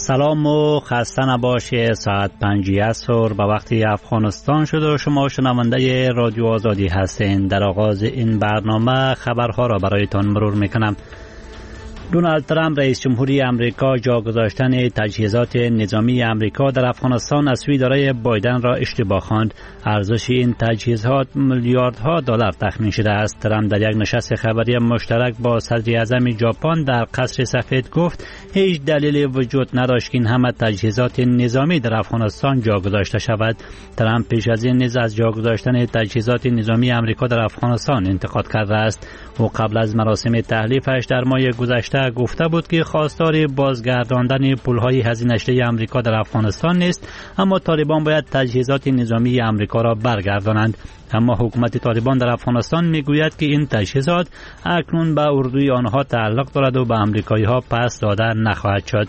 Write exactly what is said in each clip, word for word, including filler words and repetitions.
سلام و خسته نباشه. ساعت پنجی عصر به وقت افغانستان شد و شما شنونده رادیو آزادی هستین. در آغاز این برنامه خبرها را برایتان مرور میکنم. دونالد ترامپ رئیس جمهوری امریکا جا گذاشتن تجهیزات نظامی امریکا در افغانستان از سوی اداره بایدن را اشتباه خواند. ارزش این تجهیزات میلیاردها دلار تخمین شده است. ترامپ در یک نشست خبری مشترک با صدر اعظم ژاپن در قصر سفید گفت هیچ دلیلی وجود نداشت که این همه تجهیزات نظامی در افغانستان جا گذاشته شود. ترامپ پیش از این نیز از جا گذاشتن تجهیزات نظامی امریکا در افغانستان انتقاد کرده است. او قبل از مراسم تحلیفش در ماه گذشته گفته بود که خواستار بازگرداندن پولهای هزینه‌شده آمریکا در افغانستان نیست، اما طالبان باید تجهیزات نظامی آمریکا را برگردانند. اما حکومت طالبان در افغانستان میگوید که این تجهیزات اکنون به اردوی آنها تعلق دارد و به آمریکایی‌ها پس داده نخواهد شد.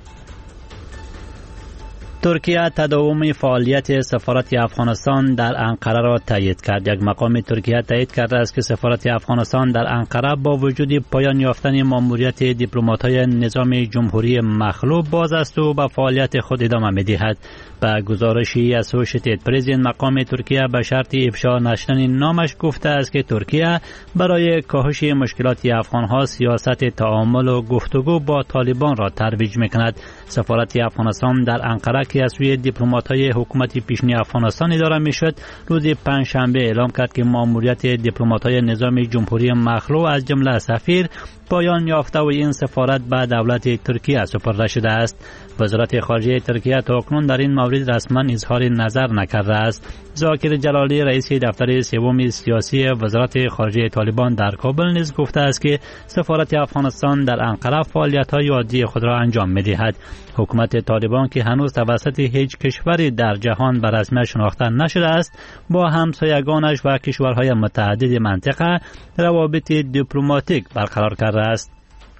ترکیه تداوم فعالیت سفارت افغانستان در انقره را تایید کرد. یک مقام ترکیه تایید کرده است که سفارت افغانستان در انقره با وجود پایان یافتن ماموریت دیپلمات‌های نظام جمهوری مخلوع باز است و به فعالیت خود ادامه می‌دهد. به گزارشی اسوشییتد پرس مقام ترکیه به شرط افشا نشدن نامش گفته است که ترکیه برای کاهش مشکلات افغان‌ها سیاست تعامل و گفتگو با طالبان را ترویج می‌کند. سفارت افغانستان در انقره که از سوی دیپلمات‌های حکومت پیشین افغانستان اداره می‌شد، روز پنجشنبه اعلام کرد که ماموریت دیپلمات‌های نظام جمهوری مخلوع از جمله سفیر پایان یافته و این سفارت به دولت ترکیه سپرده شده است. وزارت خارجه ترکیه تاکنون در این مورد رسما اظهار نظر نکرده است. ذاکر جلالی رئیس دفتر سوم سیاسی وزارت خارجه طالبان در کابل نیز گفته است که سفارت افغانستان در انقره فعالیت‌های عادی خود را انجام می‌دهد. حکومت طالبان که هنوز توسط هیچ کشوری در جهان به رسمیت شناخته نشده است، با همسایگانش و کشورهای متعدد منطقه روابط دیپلماتیک برقرار کرده است.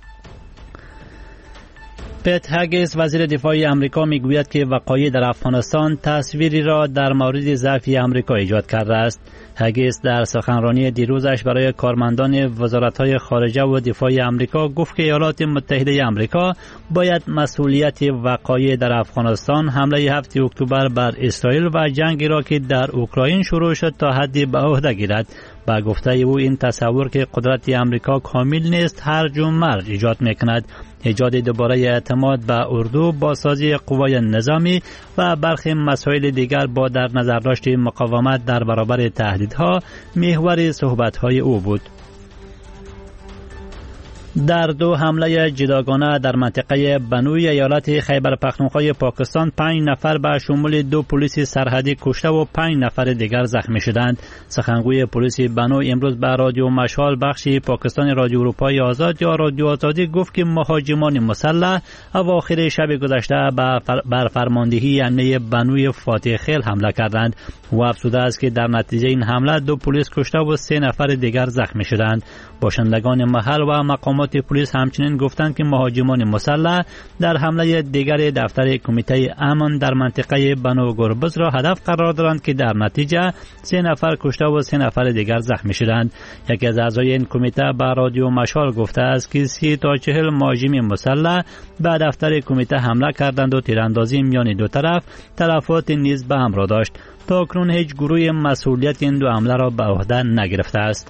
پت هگیس وزیر دفاع آمریکا میگوید که وقایع در افغانستان تصویری را در مورد ضعف آمریکا ایجاد کرده است. هگیس در سخنرانی دیروزش برای کارمندان وزارت‌های خارجه و دفاع آمریکا گفت که ایالات متحده آمریکا باید مسئولیت وقایع در افغانستان، حمله هفتم اکتبر بر اسرائیل و جنگی را که در اوکراین شروع شد تا حدی به عهده گیرد. با گفته او این تصور که قدرت آمریکا کامل نیست هرج و مرج ایجاد میکند. ایجاد دوباره اعتماد به اردو، بازسازی قوای نظامی و برخی مسائل دیگر با در نظر داشت مقاومت در برابر تهدیدها محور صحبت‌های او بود. در دو حمله جداگانه در منطقه بنوی ایالت خیبر پختونخوا پاکستان پنج نفر به شمول دو پلیس سرحدی کشته و پنج نفر دیگر زخمی شدند. سخنگوی پلیس بنو امروز به رادیو مشال بخش پاکستان رادیو اروپای آزاد یا رادیو آزادی گفت که مهاجمان مسلح اواخر شب گذشته بر فرماندهی امنیه بنوی فاتح خیل حمله کردند. او افزوده است که در نتیجه این حمله دو پلیس کشته و سه نفر دیگر زخمی شدند. باشندگان محل و مقامات پلیس همچنین گفتند که مهاجمان مسلح در حمله دیگر دفتر کمیته امن در منطقه بنو گربز را هدف قرار دادند که در نتیجه سه نفر کشته و سه نفر دیگر زخمی شدند. یکی از اعضای این کمیته به رادیو مشال گفته است که سی تا چهل مهاجم مسلح به دفتر کمیته حمله کردند و تیراندازی میان دو طرف تلفات نیز به همراه داشت. تا اکنون هیچ گروه مسئولیت این دو حمله را به عهده نگرفته است.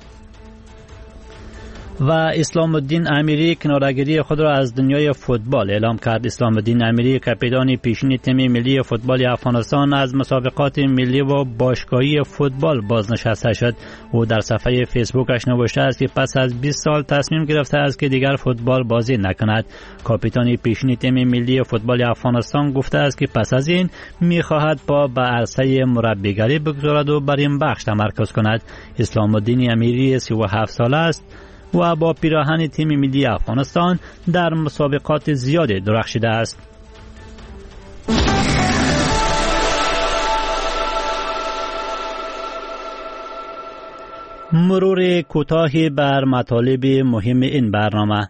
و اسلام الدین امیری کناره‌گیری خود را از دنیای فوتبال اعلام کرد. اسلام الدین امیری کاپیتان پیشین تیم ملی فوتبال افغانستان از مسابقات ملی و باشگاهی فوتبال بازنشسته شد. او در صفحه فیسبوکش نوشته است که پس از بیست سال تصمیم گرفته است که دیگر فوتبال بازی نکند. کاپیتان پیشین تیم ملی فوتبال افغانستان گفته است که پس از این می‌خواهد پا به عرصه مربیگری بگذارد و بر این بخش تمرکز کند. اسلام الدین امیری سی و هفت ساله است و با پیراهن تیم ملی افغانستان در مسابقات زیادی درخشیده است. مرور کوتاهی بر مطالب مهم این برنامه.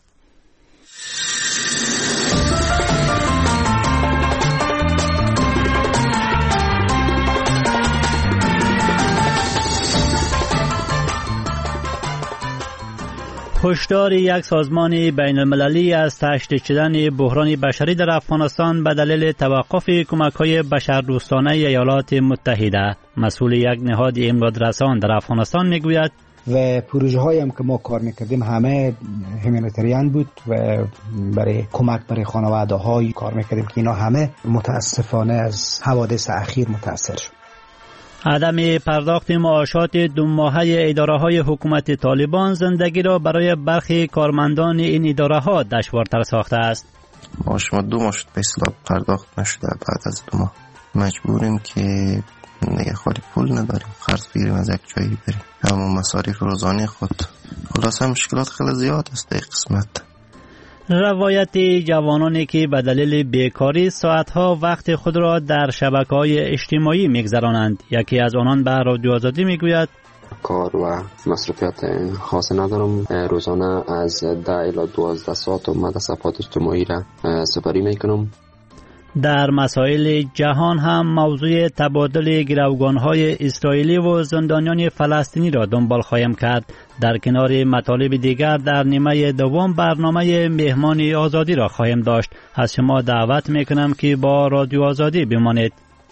هشدار یک سازمان بین المللی از تشدید شدن بحران بشری در افغانستان به دلیل توقف کمک‌های بشردوستانه ایالات متحده. مسئول یک نهاد امدادرسان در افغانستان میگوید و پروژه هایی هم که ما کار میکردیم همه هیومانیتریان بود و برای کمک برای خانواده های کار میکردیم که اینا همه متاسفانه از حوادث اخیر متاثر شد. عدم پرداخت معاشات دو ماهه اداره های حکومت طالبان زندگی را برای برخی کارمندان این اداره ها دشوارتر ساخته است. معاش ما دو ماه شد به اصطلاح پرداخت نشده. بعد از دو ماه مجبوریم که نگه خالی پول نداریم، قرض بگیریم از یک جایی بریم، همون مصارف روزانه خود. خلاصه مشکلات خیلی زیاد است در قسمت. روایت جوانانی که به دلیل بیکاری ساعتها وقت خود را در شبکه‌های اجتماعی می‌گذرانند. یکی از آنان به رادیو آزادی میگوید کار و مصرفیات خاص ندارم، روزانه از ده الی دوازده ساعت اومده صفحات اجتماعی را سپری میکنم. در مسائل جهان هم موضوع تبادل گروگان‌های اسرائیلی و زندانیان فلسطینی را دنبال خواهیم کرد. در کنار مطالب دیگر در نیمه دوم برنامه مهمان آزادی را خواهیم داشت. از شما دعوت میکنم که با رادیو آزادی بمانید.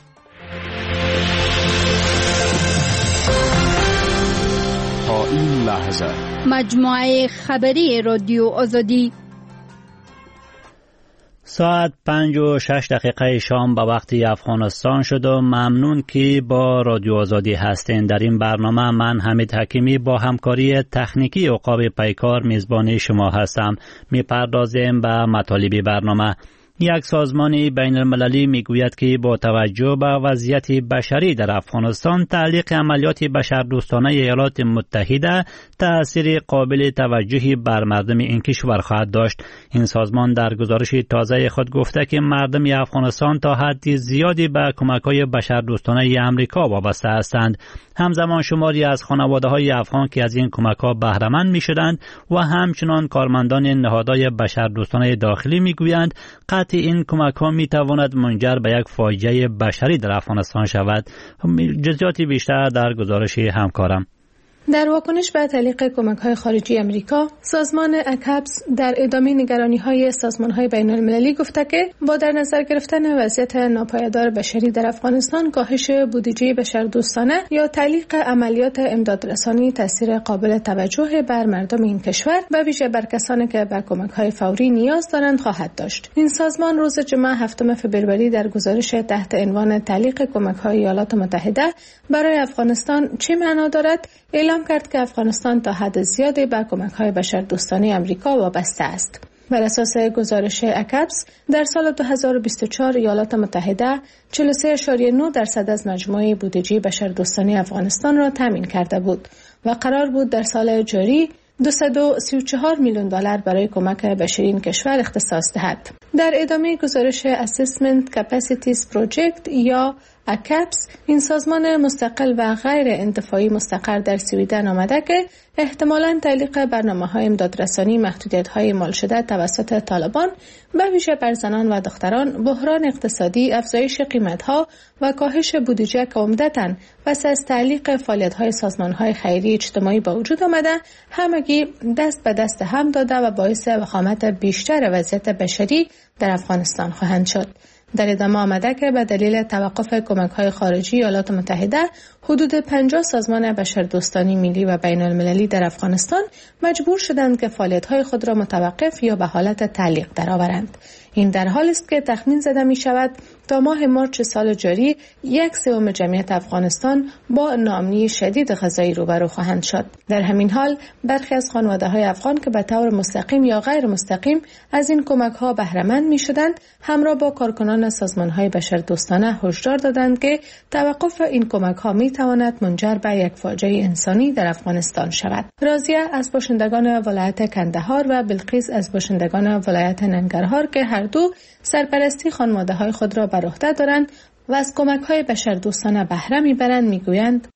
تا این لحظه مجموعه خبری رادیو آزادی ساعت پنج و شش دقیقه شام به وقت افغانستان شد و ممنون که با رادیو آزادی هستین. در این برنامه من حمید حکیمی با همکاری تکنیکی عقاب پیکار میزبان شما هستم. میپردازیم به مطالب برنامه. یک سازمان بین المللی میگوید که با توجه به وضعیت بشری در افغانستان تعلیق عملیات بشردوستانه ایالات متحده تأثیر قابل توجهی بر مردم این کشور خواهد داشت. این سازمان در گزارش تازه خود گفته که مردم افغانستان تا حد زیادی به کمک‌های بشردوستانه امریکا وابسته هستند. همزمان شماری از خانواده‌های افغان که از این کمک‌ها بهره مند می‌شدند و همچنان کارمندان نهادهای بشردوستانه داخلی میگویند قطع این کمک‌ها می‌تواند منجر به یک فاجعه بشری در افغانستان شود. جزئیاتی بیشتر در گزارش همکارم. در واکنش به تعلیق کمک‌های خارجی امریکا، سازمان اکابس در ادامه نگرانی‌های سازمان‌های بین‌المللی گفته که با در نظر گرفتن وضعیت ناپایدار بشری در افغانستان، کاهش بودجه بشردوستانه یا تعلیق عملیات امدادرسانی تاثیر قابل توجه بر مردم این کشور و ویژه بر کسانی که به کمک‌های فوری نیاز دارند خواهد داشت. این سازمان روز جمعه هفتم فوریه در گزارش تحت عنوان تعلیق کمک‌های ایالات متحده برای افغانستان چه معنا دارد اعلام کرد که افغانستان تا حد زیادی به کمک‌های بشردوستانه امریکا وابسته است. بر اساس گزارش اکابس در سال دو هزار و بیست و چهار ایالات متحده چهل و سه ممیز نه درصد از مجموعه بودجه بشردوستانه افغانستان را تامین کرده بود و قرار بود در سال جاری دویست و سی و چهار میلیون دلار برای کمک بشری این کشور اختصاص دهد. در ادامه گزارش Assessment Capacities Project یا اکابس، این سازمان مستقل و غیر انتفاعی مستقر در سویدن آمده که احتمالاً تعلیق برنامه‌های امدادرسانی محدودیت‌های اعمال شده توسط طالبان به ویژه بر زنان و دختران، بحران اقتصادی، افزایش قیمت‌ها و کاهش بودجه که عمدتاً پس از تعلیق فعالیت‌های سازمان‌های خیریه اجتماعی به وجود آمده، همگی دست به دست هم داده و باعث وخامت بیشتر وضعیت بشری در افغانستان خواهند شد. در ادامه آمده که به دلیل توقف کمک‌های خارجی ایالات متحده حدود پنجاه سازمان بشردوستانی ملی و بین‌المللی در افغانستان مجبور شدند که فعالیت‌های خود را متوقف یا به حالت تعلیق درآورند. این در حالی است که تخمین زده می شود تا ماه مارس سال جاری یک سوم جمعیت افغانستان با ناامنی شدید غذایی روبرو خواهند شد. در همین حال برخی از خانواده‌های افغان که به طور مستقیم یا غیر مستقیم از این کمک‌ها بهره مند می‌شدند، همراه با کارکنان سازمان‌های بشردوستانه هشدار دادند که توقف این کمک‌ها می‌تواند منجر به یک فاجعه انسانی در افغانستان شود. راضیه از باشندگان ولایت کندهار و بلقیس از باشندگان ولایت ننگرهار که هر دو سرپرستی خانواده‌های خود را بر عهده دارند و از کمک‌های بشردوستانه بهره می‌برند می‌گویند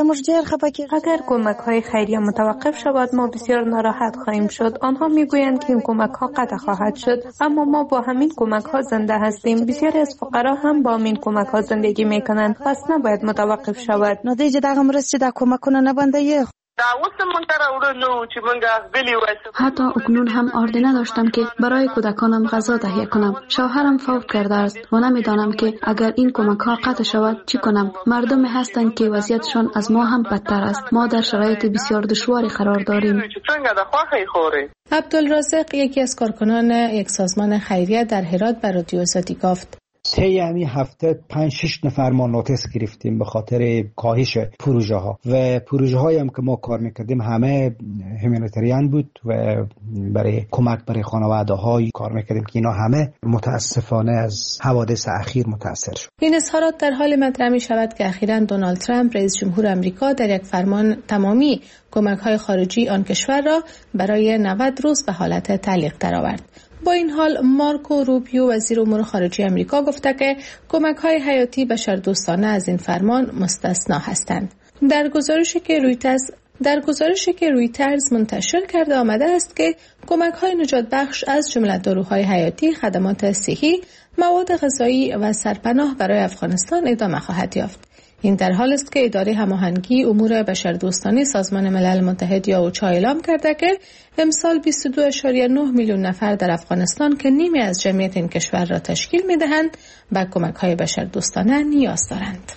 اگر کمک‌های خیریه متوقف شود ما بسیار ناراحت خواهیم شد. آنها می‌گویند که این کمک‌ها قطع خواهد شد، اما ما با همین کمک‌ها زنده هستیم. بسیاری از فقرا هم با همین کمک‌ها زندگی می‌کنند، پس نباید متوقف شود. حتی اکنون هم آرده نداشتم که برای کودکانم غذا تهیه کنم. شوهرم فوت کرده است و نمیدانم که اگر این کمک ها قطع شود چی کنم. مردمی هستند که وضعیتشان از ما هم بدتر است. ما در شرایط بسیار دشواری قرار داریم. عبدالرازق یکی از کارکنان یک سازمان خیریه در هرات به رادیو آزادی گفت: طی همین هفته پنج شش نفر ما نوتیس گرفتیم به خاطر کاهش پروژه ها و پروژه هایی هم که ما کار میکردیم همه هومانیتریان بود و برای کمک برای خانواده های کار میکردیم که اینا همه متاسفانه از حوادث اخیر متاثر شد. این اظهارات در حال مطرح می شود که اخیراً دونالد ترامپ رئیس جمهور آمریکا در یک فرمان تمامی کمک های خارجی آن کشور را برای نود روز به حالت تعلیق درآورد. با این حال مارکو روبیو وزیر امور خارجه آمریکا گفته که کمک‌های حیاتی بشردوستانه از این فرمان مستثنا هستند. در گزارشی که رویترز در گزارشی که رویترز منتشر کرده آمده است که کمک‌های نجات بخش از جمله داروهای حیاتی، خدمات صحی، مواد غذایی و سرپناه برای افغانستان ادامه خواهد یافت. این در حال است که اداره هماهنگی امور بشردوستانه سازمان ملل متحد یا اوچا اعلام کرده که امسال بیست و دو ممیز نه میلیون نفر در افغانستان که نیمی از جمعیت این کشور را تشکیل می‌دهند به کمک‌های بشردوستانه نیاز دارند.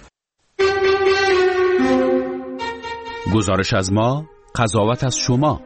گزارش از ما، قضاوت از شما.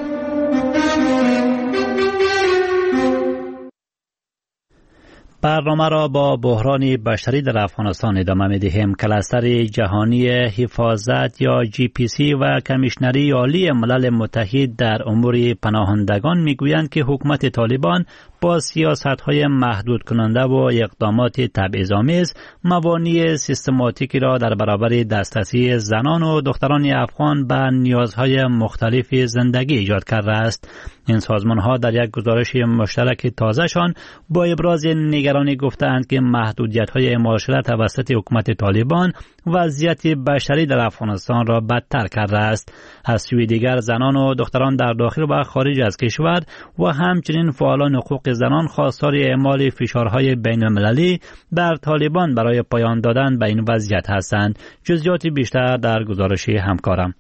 برنامه را با بحران بشری در افغانستان ادامه می‌دهیم. کلستر جهانی حفاظت یا جی پی سی و کمیشنری عالی ملل متحد در امور پناهندگان میگویند که حکومت طالبان با سیاست‌های محدود کننده و اقدامات تبعیض‌آمیز موانع سیستماتیکی را در برابر دسترسی زنان و دختران افغان به نیازهای مختلف زندگی ایجاد کرده است. این سازمان‌ها در یک گزارش مشترک تازه‌شان با ابراز نگرانی گفتند که محدودیت‌های معاشرت توسط حکومت طالبان وضعیت بشری در افغانستان را بدتر کرده است. از سوی دیگر زنان و دختران در داخل و خارج از کشور و همچنین فعالان حقوق زنان خواستار اعمال فشارهای بین‌المللی بر طالبان برای پایان دادن به این وضعیت هستند. جزئیات بیشتر در گزارش همکارم.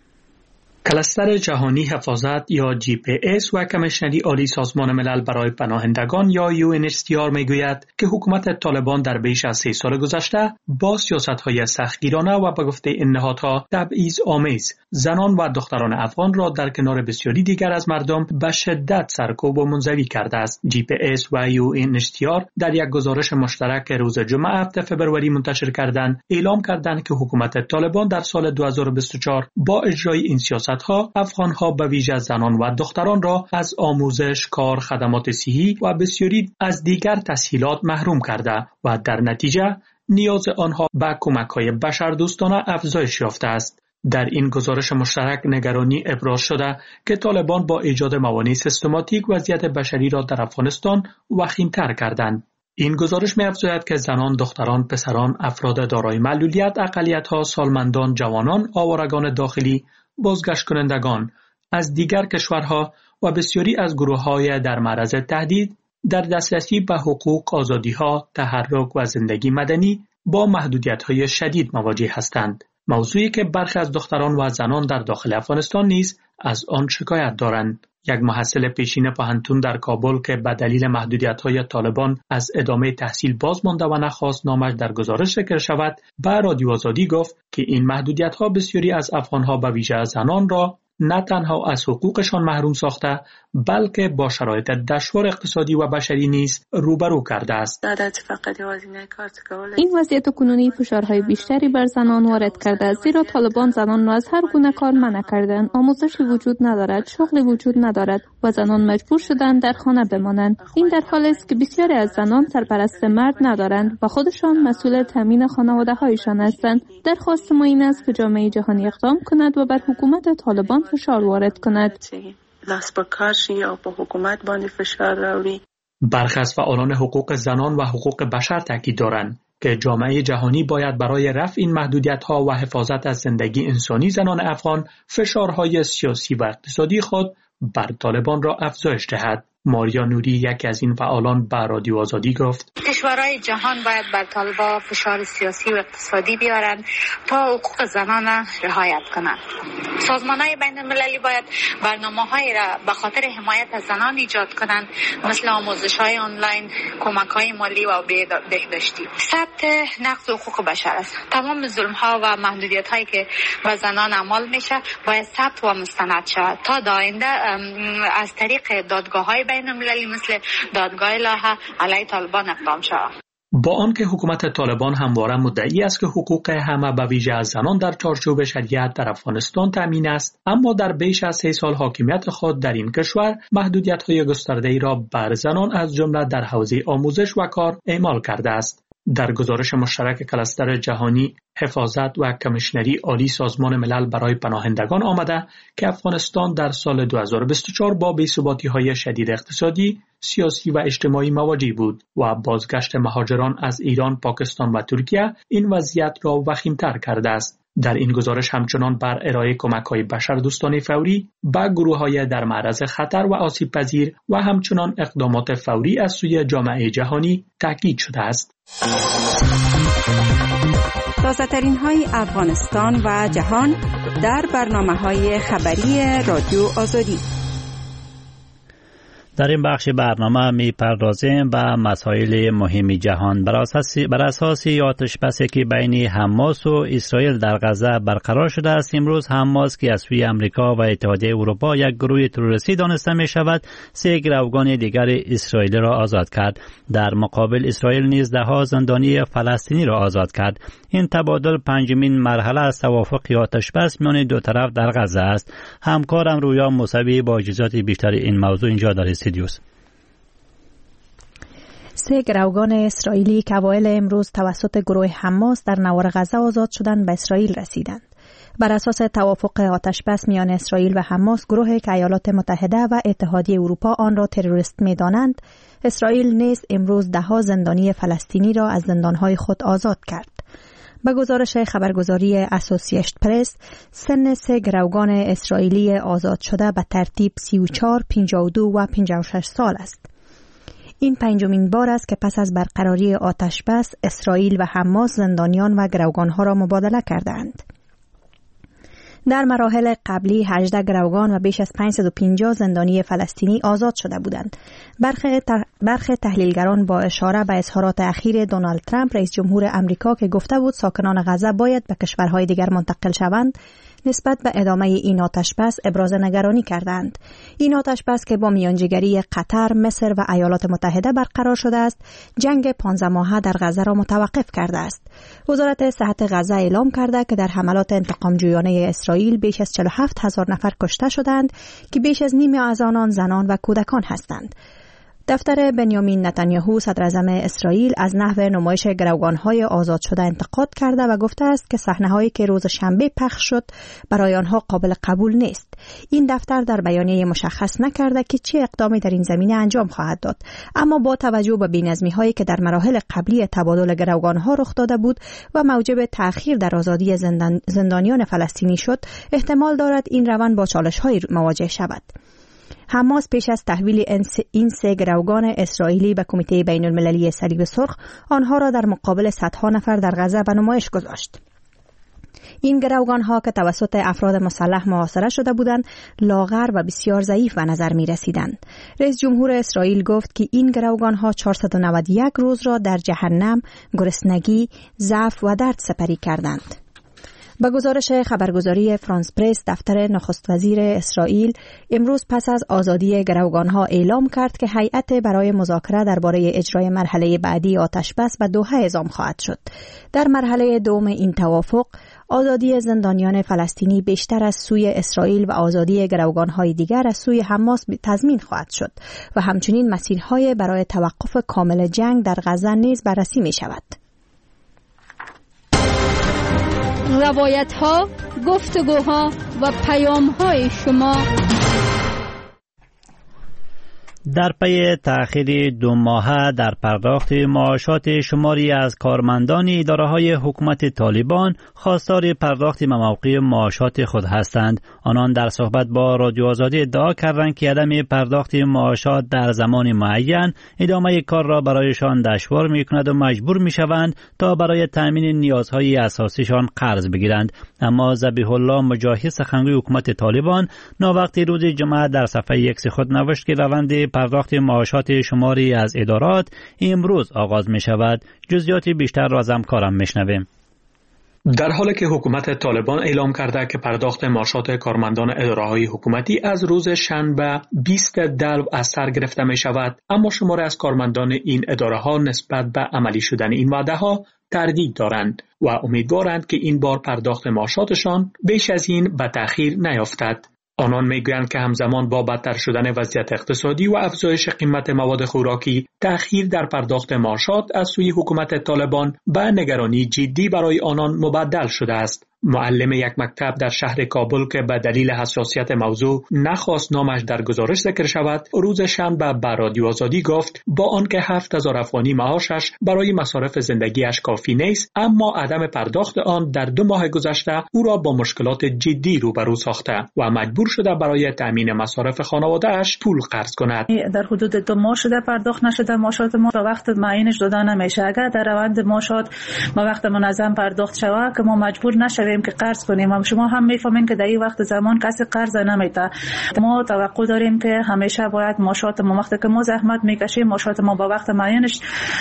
کلستر جهانی حفاظت یا جی پی اس و کمیشنری عالی سازمان ملل برای پناهندگان یا یو ان اچ سی آر میگوید که حکومت طالبان در بیش از سه سال گذشته با سیاست‌های سختگیرانه و به گفته این نهادها تبعیض آمیز زنان و دختران افغان را در کنار بسیاری دیگر از مردم به شدت سرکوب و منزوی کرده است. جی پی اس و یو ان اچ سی آر در یک گزارش مشترک روز جمعه هفتم فوریه منتشر کردند اعلام کردند که حکومت طالبان در سال دو هزار و بیست و چهار با اجرای این سیاست ها افغان‌ها به ویژه زنان و دختران را از آموزش، کار، خدمات صحی و بسیاری از دیگر تسهیلات محروم کرده و در نتیجه نیاز آنها به کمک‌های بشردوستانه افزایش یافته است. در این گزارش مشترک نگرانی ابراز شده که طالبان با ایجاد موانع سیستماتیک وضعیت بشری را در افغانستان وخیم‌تر کردند. این گزارش می‌افزاید که زنان، دختران، پسران، افراد دارای معلولیت، اقلیت‌ها، سالمندان، جوانان، آوارگان داخلی، بازگشت کنندگان از دیگر کشورها و بسیاری از گروه‌های در معرض تهدید در دسترسی به حقوق، آزادی‌ها، تحرک و زندگی مدنی با محدودیت‌های شدید مواجه هستند. موضوعی که برخی از دختران و زنان در داخل افغانستان نیز از آن شکایت دارند. یک محصل پیشین پوهنتون در کابل که به دلیل محدودیت‌های طالبان از ادامه تحصیل باز مانده و نخواست نامش در گزارش ذکر شود، به رادیو آزادی گفت که این محدودیت‌ها بسیاری از افغان‌ها به ویژه زنان را نه تنها از حقوقشان محروم ساخته بلکه با شرایط دشوار اقتصادی و بشری نیز روبرو کرده است. این وضعیت کنونی فشارهای بیشتری بر زنان وارد کرده است زیرا طالبان زنان را از هر گونه کار منع کردند. آموزشی وجود ندارد، شغلی وجود ندارد و زنان مجبور شدند در خانه بمانند. این در حالی است که بسیاری از زنان سرپرست مرد ندارند و خودشان مسئول تامین خانواده‌هایشان هستند. درخواست ما این است که جامعه جهانی اقدام کند و بر حکومت طالبان فشار وارد کند. لاس به کار شي او په حکومت باندې فشار راوړي. برخی از فعالان حقوق زنان و حقوق بشر تاکید دارند که جامعه جهانی باید برای رفع این محدودیت‌ها و حفاظت از زندگی انسانی زنان افغان فشارهای سیاسی و اقتصادی خود بر طالبان را افزایش دهد. ماریا نوری یکی از این فعالان به رادیو آزادی گفت کشورهای جهان باید بر طالبان فشار سیاسی و اقتصادی بیارند تا حقوق زنان رعایت کنند. سازمان‌های بین‌المللی باید برنامه‌هایی را به خاطر حمایت از زنان ایجاد کنند، مثل آموزش‌های آنلاین، کمک‌های مالی و بهداشتی. ثبت نقض حقوق بشر است. تمام ظلم‌ها و محدودیت‌هایی که به زنان اعمال میشه باید ثبت و مستند شود تا آینده از طریق دادگاه‌های بین‌المللی مثل دادگاه لاهه علیه طالبان اقدام شود. با آنکه حکومت طالبان همواره مدعی است که حقوق همه به ویژه از زنان در چارچوب شریعت در افغانستان تامین است، اما در بیش از سه سال حاکمیت خود در این کشور محدودیت‌های گسترده‌ای را بر زنان از جمله در حوزه آموزش و کار اعمال کرده است. در گزارش مشترک کلستر جهانی حفاظت و کمیشنری عالی سازمان ملل برای پناهندگان آمده که افغانستان در سال دو هزار و بیست و چهار با بی‌ثباتی‌های شدید اقتصادی، سیاسی و اجتماعی مواجه بود و بازگشت مهاجران از ایران، پاکستان و ترکیه این وضعیت را وخیم‌تر کرده است. در این گزارش همچنان بر ارائه کمک‌های بشردوستانه فوری به گروه‌های در معرض خطر و آسیب‌پذیر و همچنان اقدامات فوری از سوی جامعه جهانی تاکید شده است. تازه‌ترین های افغانستان و جهان در برنامه‌های خبری رادیو آزادی. در این بخش برنامه می پردازیم به مسائل مهم جهان. بر اساس بر اساس آتش بسی که بین حماس و اسرائیل در غزه برقرار شده است، امروز حماس که از سوی امریکا و اتحادیه اروپا یک گروه تروریستی دانسته می شود، سه گروگان دیگر اسرائیلی را آزاد کرد. در مقابل اسرائیل نیز ده ها زندانی فلسطینی را آزاد کرد. این تبادل پنجمین مرحله از توافق آتش بس میان دو طرف در غزه است. همکارم رویا موسوی با جزئیات بیشتر این موضوع اینجا در استودیوست. سه گروگان اسرائیلی که اوایل امروز توسط گروه حماس در نوار غزه آزاد شدند به اسرائیل رسیدند. بر اساس توافق آتش بس میان اسرائیل و حماس، گروهی که ایالات متحده و اتحادیه اروپا آن را تروریست می‌دانند، اسرائیل نیز امروز ده ها زندانی فلسطینی را از زندانهای خود آزاد کرد. به گزارش خبرگزاری اسوسییشن پرس، سن سه گروگان اسرائیلی آزاد شده به ترتیب سی و چهار، پنجاه و دو و پنجاه و شش سال است. این پنجمین بار است که پس از برقراری آتش بس، اسرائیل و حماس زندانیان و گروگانها را مبادله کردند. در مراحل قبلی هجده گروگان و بیش از پانصد و پنجاه زندانی فلسطینی آزاد شده بودند. برخی برخی تحلیلگران با اشاره به اظهارات اخیر دونالد ترامپ رئیس جمهور امریکا که گفته بود ساکنان غزه باید به کشورهای دیگر منتقل شوند، نسبت به ادامه این آتش بس ابراز نگرانی کردند. این آتش بس که با میانجیگری قطر، مصر و ایالات متحده برقرار شده است، جنگ پانزده ماهه در غزه را متوقف کرده است. وزارت صحت غزه اعلام کرده که در حملات انتقامجویانه اسرائیل بیش از چهل و هفت هزار نفر کشته شدند که بیش از نیم از آنان زنان و کودکان هستند. دفتر بنیامین نتانیاهو صدراعظم اسرائیل از نحو نمایش گروگان‌های آزاد شده انتقاد کرده و گفته است که صحنه‌هایی که روز شنبه پخش شد برای آنها قابل قبول نیست. این دفتر در بیانیه مشخص نکرده که چه اقدامی در این زمینه انجام خواهد داد، اما با توجه به بی‌نظمی‌هایی که در مراحل قبلی تبادل گروگان‌ها رخ داده بود و موجب تأخیر در آزادی زندان زندانیان فلسطینی شد، احتمال دارد این روند با چالش‌هایی مواجه شود. حماس پیش از تحویل این سه گروگان اسرائیلی به کمیته بین المللی صلیب سرخ آنها را در مقابل صدها نفر در غزه به نمایش گذاشت. این گروگان ها که توسط افراد مسلح محاصره شده بودند، لاغر و بسیار ضعیف به نظر می رسیدند. رئیس جمهور اسرائیل گفت که این گروگان ها چهارصد و نود و یک روز را در جهنم، گرسنگی، ضعف و درد سپری کردند. با گزارش خبرگزاری فرانس پرس، دفتر نخست وزیر اسرائیل امروز پس از آزادی گروگانها اعلام کرد که هیئت برای مذاکره درباره اجرای مرحله بعدی آتش بس به دوحه اعزام خواهد شد. در مرحله دوم این توافق، آزادی زندانیان فلسطینی بیشتر از سوی اسرائیل و آزادی گروگانهای دیگر از سوی حماس تضمین خواهد شد و همچنین مسیرهای برای توقف کامل جنگ در غزه نیز بررسی می شود. روایت ها، گفتگوها و پیام های شما. در پی تأخیر دو ماهه در پرداخت معاشات شماری از کارمندان اداره‌های حکومت طالبان خواستار پرداخت مواقع معاشات خود هستند. آنان در صحبت با رادیو آزادی ادعا کردند که عدم پرداخت معاشات در زمان معین ادامه کار را برایشان دشوار می‌کند و مجبور می‌شوند تا برای تأمین نیازهای اساسیشان قرض بگیرند. اما ذبیح الله مجاهد سخنگوی حکومت طالبان ناوقت روز جمعه در صفحه ایکس خود نوشت که روند پرداخت معاشات شماری از ادارات امروز آغاز می شود. جزئیات بیشتر را از همکارم میشنویم. در حالی که حکومت طالبان اعلام کرده که پرداخت معاشات کارمندان اداره‌های حکومتی از روز شنبه بیست دلو از سر گرفته می شود، اما شماری از کارمندان این اداره‌ها نسبت به عملی شدن این وعده‌ها تردید دارند و امیدوارند که این بار پرداخت معاشاتشان بیش از این به تأخیر نیفتد. آنان میگویند که همزمان با بدتر شدن وضعیت اقتصادی و افزایش قیمت مواد خوراکی، تأخیر در پرداخت معاشات از سوی حکومت طالبان به نگرانی جدی برای آنان مبدل شده است. معلم یک مکتب در شهر کابل که به دلیل حساسیت موضوع نخواست نامش در گزارش ذکر شود، روز شنبه به رادیو آزادی گفت با آنکه هفت هزار افغانی معاشش برای مصارف زندگیش کافی نیست، اما عدم پرداخت آن در دو ماه گذشته او را با مشکلات جدی روبرو ساخته و مجبور شده برای تأمین مصارف خانواده‌اش پول قرض کند. در حدود دو ماه شده پرداخت نشده معاشات ما، تا وقت معینش داده نمیشه. اگر در روند معاشات ما وقت منظم پرداخت شود که ما مجبور نشویم که قرض کنیم، هم شما هم میفهمین که در این وقت زمان کسی قرض نمیده. ما توقع داریم که همیشه باید معاشات ما وقتی که ما زحمت میکشیم معاشات ما با وقت معینش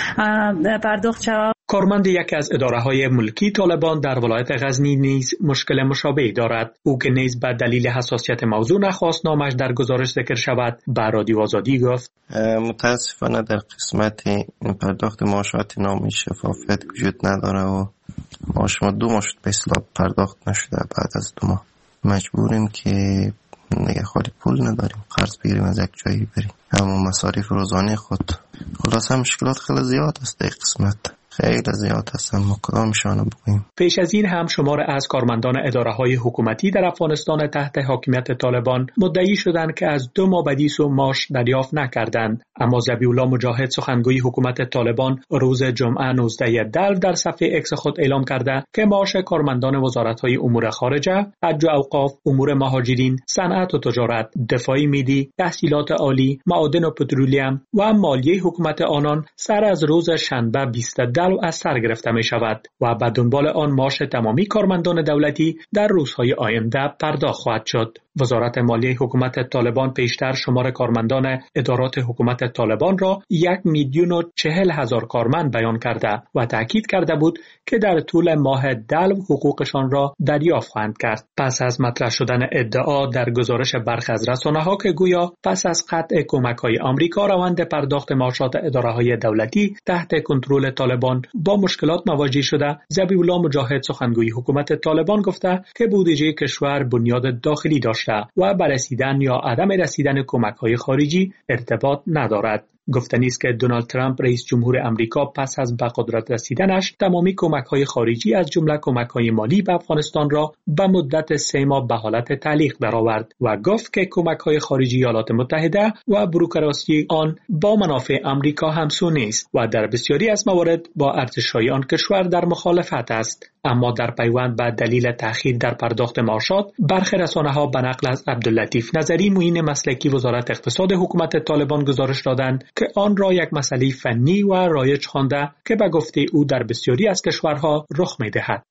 پرداخت شود. کارمند یکی از اداره‌های ملکی طالبان در ولایت غزنی نیز مشکل مشابهی دارد. او که نیز به دلیل حساسیت موضوع نخواست نامش در گزارش ذکر شود، به رادیو آزادی گفت متاسفانه در قسمت پرداخت معاشات نام شفافیت وجود نداره و معاش ما دو ماه شد به اصطلاح پرداخت نشده. بعد از دو ماه مجبوریم که دیگه خالی پول نداریم، قرض بگیریم از یک جایی بریم، همون مصارف روزانه خود. خلاصه مشکلات خیلی زیاد است در قسمت، خیلی زیاد هستن، ما کدامشان بگوییم. پیش از این هم شمار از کارمندان اداره‌های حکومتی در افغانستان تحت حاکمیت طالبان مدعی شدند که از دو ماه بدی سو معاش دریافت نکردند. اما ذبیح الله مجاهد سخنگوی حکومت طالبان روز جمعه نوزده دلو در صفحه اکس خود اعلام کرده که معاش کارمندان وزارت‌های امور خارجه، حج و اوقاف، امور مهاجرین، صنعت و تجارت، دفاعی ملی، تحصیلات عالی، معادن و پترولیم و مالیه حکومت آنان سر از روز شنبه بیست دلو از سر گرفته می شود و به دنبال آن معاش تمامی کارمندان دولتی در روزهای آینده پرداخت خواهد شد. وزارت مالیه حکومت طالبان پیشتر شمار کارمندان ادارات حکومت طالبان را یک میلیون و چهل هزار کارمند بیان کرده و تاکید کرده بود که در طول ماه دلو حقوقشان را دریافت خواهند کرد. پس از مطرح شدن ادعا در گزارش برخی از رسانه‌ها که گویا پس از قطع کمک‌های آمریکا روند پرداخت معاشات اداره‌های دولتی تحت کنترل طالبان با مشکلات مواجه شده، ذبیح الله مجاهد سخنگوی حکومت طالبان گفته که بودجه کشور بنیاد داخلی داشته و به رسیدن یا عدم رسیدن کمک‌های خارجی ارتباط ندارد. گفتنی است که دونالد ترامپ رئیس جمهور امریکا پس از به قدرت رسیدنش تمامی کمک‌های خارجی از جمله کمک‌های مالی به افغانستان را به مدت سه ماه به حالت تعلیق درآورد و گفت که کمک‌های خارجی ایالات متحده و بوروکراسی آن با منافع امریکا همسو نیست و در بسیاری از موارد با ارزش‌های آن کشور در مخالفت است. اما در پیوند به دلیل تأخیر در پرداخت معاشات، برخی رسانه‌ها به نقل از عبداللطیف نظری معین مسلکی وزارت اقتصاد حکومت طالبان گزارش دادند که آن را یک مسئله فنی و رایج خوانده که به گفته او در بسیاری از کشورها رخ می‌دهد.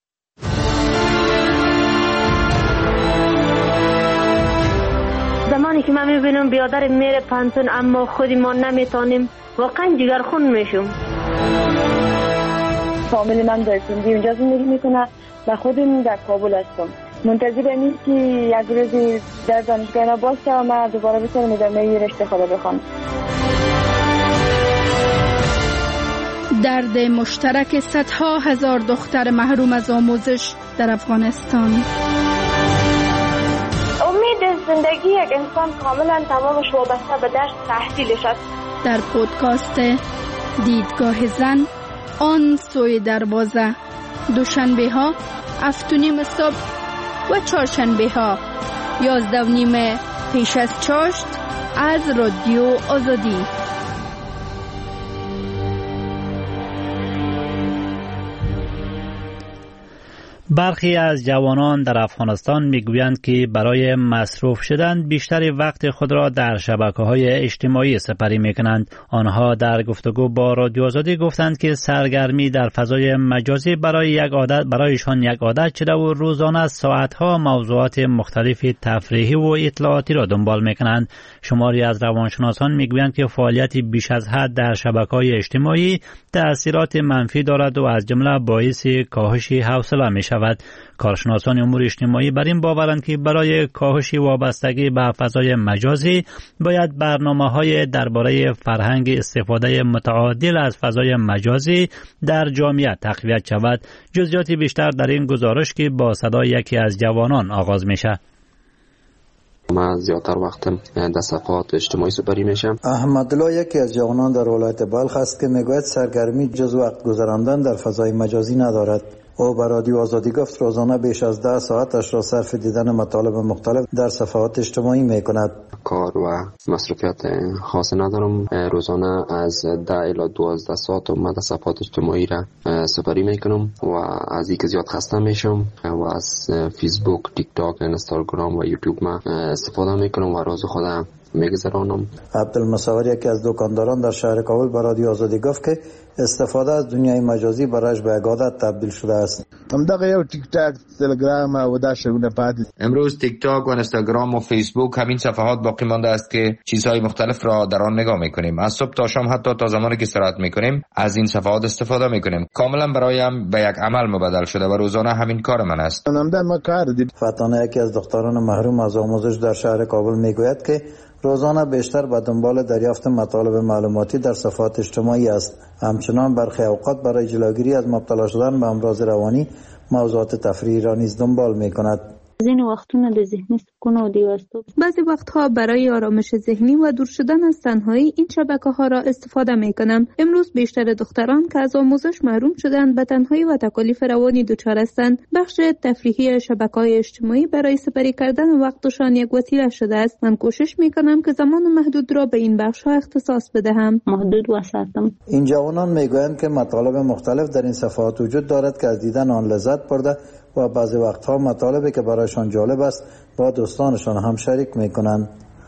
زمانی که من می‌بینم برادر میره پانتون اما خودی ما نمیتونیم، واقعا جگرخون میشم. فامیل من در سندی اونجا زندگی میکنه و خودم در کابل هستم. منتظر اینیم که یک روزی در دانشگاه باشه و من دوباره بتونم ادامه رشته خود بخوام. درد مشترک صدها هزار دختر محروم از آموزش در افغانستان. امید زندگی یک انسان کاملا تمامش وابسته به درس تحصیلش است. در پودکاست دیدگاه زن آن سوی دروازه، دوشنبه ها هفت و نیم صبح و چهارشنبه ها یازده و نیم پیش از چاشت از رادیو آزادی. برخی از جوانان در افغانستان میگویند که برای مصروف شدن بیشتر وقت خود را در شبکه‌های اجتماعی سپری میکنند. آنها در گفتگو با رادیو آزادی گفتند که سرگرمی در فضای مجازی برای یک عادت برایشان یک عادت شده و روزانه ساعتها موضوعات مختلف تفریحی و اطلاعاتی را دنبال میکنند. شماری از روانشناسان میگویند که فعالیت بیش از حد در شبکه‌های اجتماعی تأثیرات منفی دارد و از جمله باعث کاهش حوصله میشود. کارشناسان امور اجتماعی بر این باورند که برای کاهش وابستگی به فضای مجازی باید برنامه‌های درباره فرهنگ استفاده متعادل از فضای مجازی در جامعه تقویت شود. جزئیات بیشتر در این گزارش که با صدای یکی از جوانان آغاز میشه. من زیادتر وقت در صفحات اجتماعی سپری میشم. احمدالله یکی از جوانان در ولایت بلخ است که میگوید سرگرمی جز وقت گذراندن در فضای مجازی ندارد. او به رادیو آزادی گفت روزانه بیش از ده ساعتش را صرف دیدن مطالب مختلف در صفحات اجتماعی می کند. کار و مصروفیت خاصی ندارم. روزانه از ده الی دوازده ساعت من در صفحات اجتماعی را سپری می کنم و از اینکه زیاد خسته میشم و از فیسبوک، تیک تاک، اینستاگرام و یوتیوب ما استفاده می کنم و روز خودم میگذرانم. عبدالمصور یکی از دکانداران در شهر کابل به رادیو آزادی گفت که استفاده از دنیای مجازی برایش به یک عادت تبدیل شده است. همدغه یو تیک تاک، تلگرام و دا شونه پاتې. امروز تیک تاک و اینستاگرام و فیسبوک همین صفحات باقی مانده است که چیزهای مختلف را در آن نگاه میکنیم. از صبح تا شام حتی تا زمانی که استراحت میکنیم از این صفحات استفاده میکنیم. کاملا برایم به یک عمل مبدل شده و روزانه همین کار من است. فتانه یکی از دختران محروم از آموزش در شهر کابل میگوید که روزانه بیشتر به دنبال دریافت مطالب معلوماتی در صفحات اجتماعی است. همچنان برخی اوقات برای جلوگیری از مبتلا شدن به امراض روانی موضوعات تفریحی را نیز دنبال می کند. این وقتونه د ذهنی سکون و دیوستو بعضی وقتها برای آرامش ذهنی و دور شدن از تنهایی این شبکه‌ها را استفاده می‌کنم. امروز بیشتر دختران که از آموزش محروم شدند به تنهایی و تکالیف روانی دچار هستند. بخش تفریحی شبکه‌های اجتماعی برای سپری کردن وقتشان یک وسیله شده است. من کوشش می‌کنم که زمان محدود را به این بخش‌ها اختصاص بدهم. محدود وساتم. این جوانان می‌گویند که مطالب مختلف در این صفحات وجود دارد که از دیدن آن لذت برده و بعضی وقتها مطالبی که برایشان جالب است با دوستانشان هم شریک میکنند.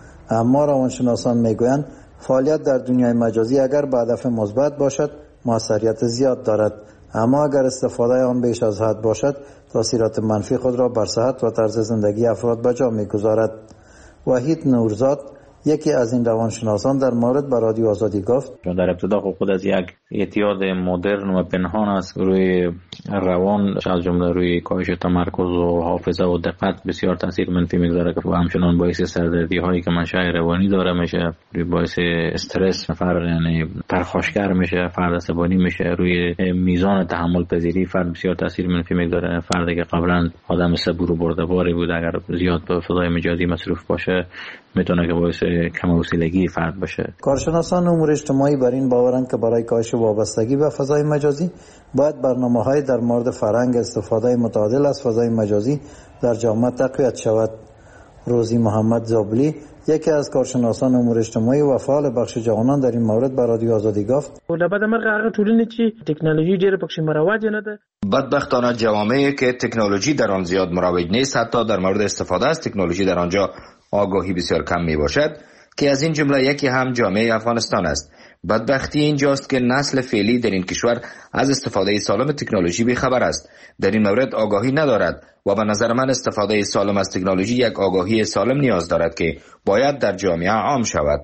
اما روانشناسان میگویند فعالیت در دنیای مجازی اگر به هدف مثبت باشد موثریت زیاد دارد، اما اگر استفاده آن بیش از حد باشد تاثیرات منفی خود را بر صحت و طرز زندگی افراد به جا میگذارد. وحید نورزاد یکی از این روانشناسان در مورد به رادیو آزادی گفت در ابتدا خود از یک اعتیاد مدرن و پنهان است روی روان، از جمله روی کاهش تمرکز و حافظه و دقت بسیار تاثیر منفی میگذاره که همچنان باعث سردردی هایی که منشأ روانی داره میشه، روی باعث استرس فرد یعنی پرخاشگر میشه، فرد عصبانی میشه، روی میزان تحمل پذیری فرد بسیار تاثیر منفی میگذاره. فردی که قبلا آدم صبور و بردباری بود اگر زیاد به فضای مجازی مصروف باشه میتونه که باعث کم حوصلگی فرد باشه. کارشناسان امور اجتماعی بر این باورند که برای کاهش وابستگی به فضای مجازی باید برنامه‌های در مورد فرهنگ استفاده متعادل از فضای مجازی در جامعه تقویت شود. روزی محمد زابلی یکی از کارشناسان امور اجتماعی و فعال بخش جوانان در این مورد به رادیو آزادی گفت لبد مرغ هغه ټولنې چې تکنولوژي ډېر پکې مروج نه ده. بدبختانه جوامعی که تکنولوژی در آن زیاد مروج نیست حتی در مورد استفاده از تکنولوژی در آنجا آگاهی بسیار کم می باشد که از این جمله یکی هم جامعه افغانستان است. بدبختی اینجاست که نسل فعلی در این کشور از استفاده سالم تکنولوژی بی‌خبر است، در این مورد آگاهی ندارد و به نظر من استفاده سالم از تکنولوژی یک آگاهی سالم نیاز دارد که باید در جامعه عام شود.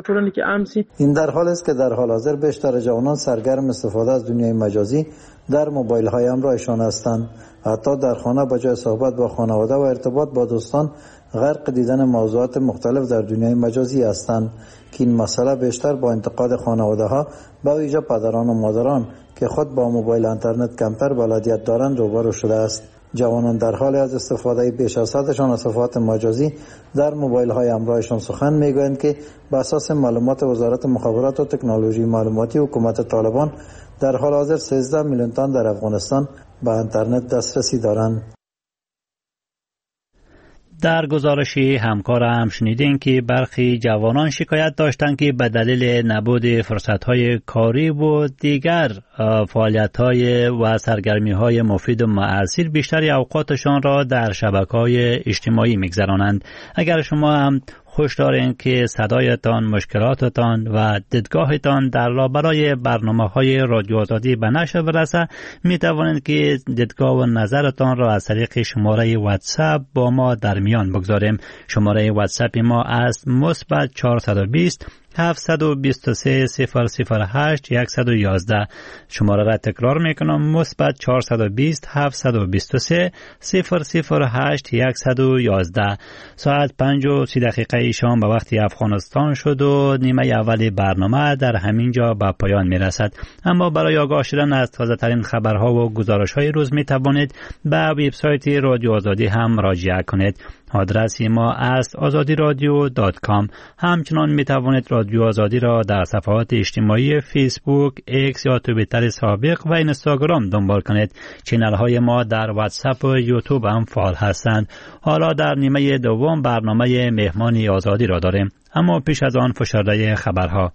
این در حال است که در حال حاضر بیشتر جوانان سرگرم استفاده از دنیای مجازی در موبایل های همراهشان هستند. حتی در خانه به جای صحبت با خانواده و ارتباط با دوستان غرق دیدن موضوعات مختلف در دنیای مجازی هستند که این مسئله بیشتر با انتقاد خانواده ها به ویژه پدران و مادران که خود با موبایل اینترنت کمتر بلدیت دارند روبرو شده است. جوانان در حال از استفاده بیش از حدشان از صفحات مجازی در موبایل های همراهشان سخن میگویند که بر اساس معلومات وزارت مخابرات و تکنولوژی معلوماتی حکومت طالبان در حال حاضر سیزده میلیون تن در افغانستان به اینترنت دسترسی دارند. در گزارشی همکارم شنیدین که برخی جوانان شکایت داشتند که به دلیل نبود فرصت‌های کاری و دیگر فعالیت‌های و سرگرمی‌های مفید و مؤثر بیشتری اوقاتشان را در شبکه‌های اجتماعی می‌گذرانند. اگر شما هم خوش دارین که صدایتان، مشکلاتتان و دیدگاهتان در برای برنامه‌های رادیو آزادی به نشر برسه، می توانید که دیدگاه و نظرتان را از طریق شماره واتساپ با ما در میان بگذاریم. شماره واتساپ ما است مثبت چهارصد و بیست هفتصد و بیست و سه صفر صفر هشت صد و یازده. شماره را تکرار میکنم مثبت چهارصد و بیست هفتصد و بیست و سه صفر صفر هشت صد و یازده. ساعت پنج و سی دقیقه شام به وقت افغانستان شد و نیمه اول برنامه در همین جا به پایان میرسد. اما برای آگاه شدن از تازه ترین خبرها و گزارش های روز می توانید به وبسایت رادیو آزادی هم مراجعه کنید. آدرس ما است آزادی رادیو دات کام. همچنان می توانید رادیو آزادی را در صفحات اجتماعی فیسبوک، ایکس یا توییتر سابق و اینستاگرام دنبال کنید. چینل های ما در واتساپ و یوتیوب هم فعال هستند. حالا در نیمه دوم برنامه مهمانی آزادی را داریم، اما پیش از آن فشرده خبرها.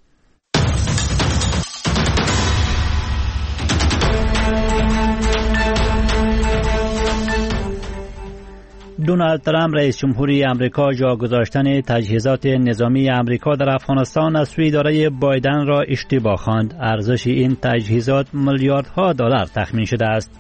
دونالد ترامپ رئیس جمهوری امریکا جا گذاشتن تجهیزات نظامی امریکا در افغانستان از سوی اداره بایدن را اشتباه خواند. ارزش این تجهیزات میلیاردها دلار تخمین شده است.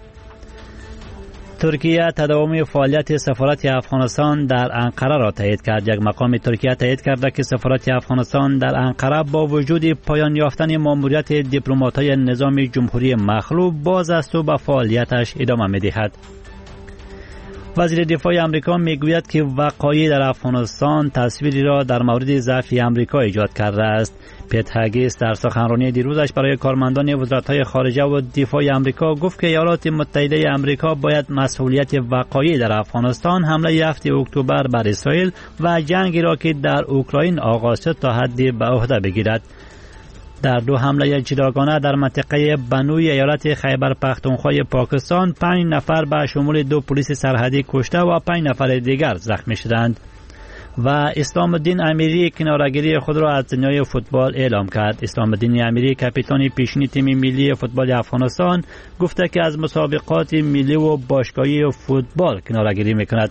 ترکیه تداوم فعالیت سفارت افغانستان در انقره را تایید کرد. یک مقام ترکیه تایید کرده که سفارت افغانستان در انقره با وجود پایان یافتن ماموریت دیپلمات‌های نظام جمهوری مخلوع باز است و به فعالیتش ادامه می‌دهد. وزیر دفاع آمریکا میگوید که وقایع در افغانستان تصویری را در مورد ضعف آمریکا ایجاد کرده است. پیت هگیس در سخنرانی دیروزش برای کارمندان وزارت‌های خارجه و دفاع آمریکا گفت که ایالات متحده آمریکا باید مسئولیت وقایع در افغانستان، حمله هفتم اکتبر بر اسرائیل و جنگی را که در اوکراین آغاز شد تا حدی به عهده بگیرد. در دو حمله جداگانه در منطقه بنوی ایالت خیبر پختونخوا پاکستان پنج نفر به شمول دو پلیس سرحدی کشته و پنج نفر دیگر زخمی شدند. و اسلام الدین امیری کناره‌گیری خود را از دنیای فوتبال اعلام کرد. اسلام الدین امیری کاپیتان پیشین تیم ملی فوتبال افغانستان گفته که از مسابقات ملی و باشگاهی فوتبال کناره‌گیری می‌کند.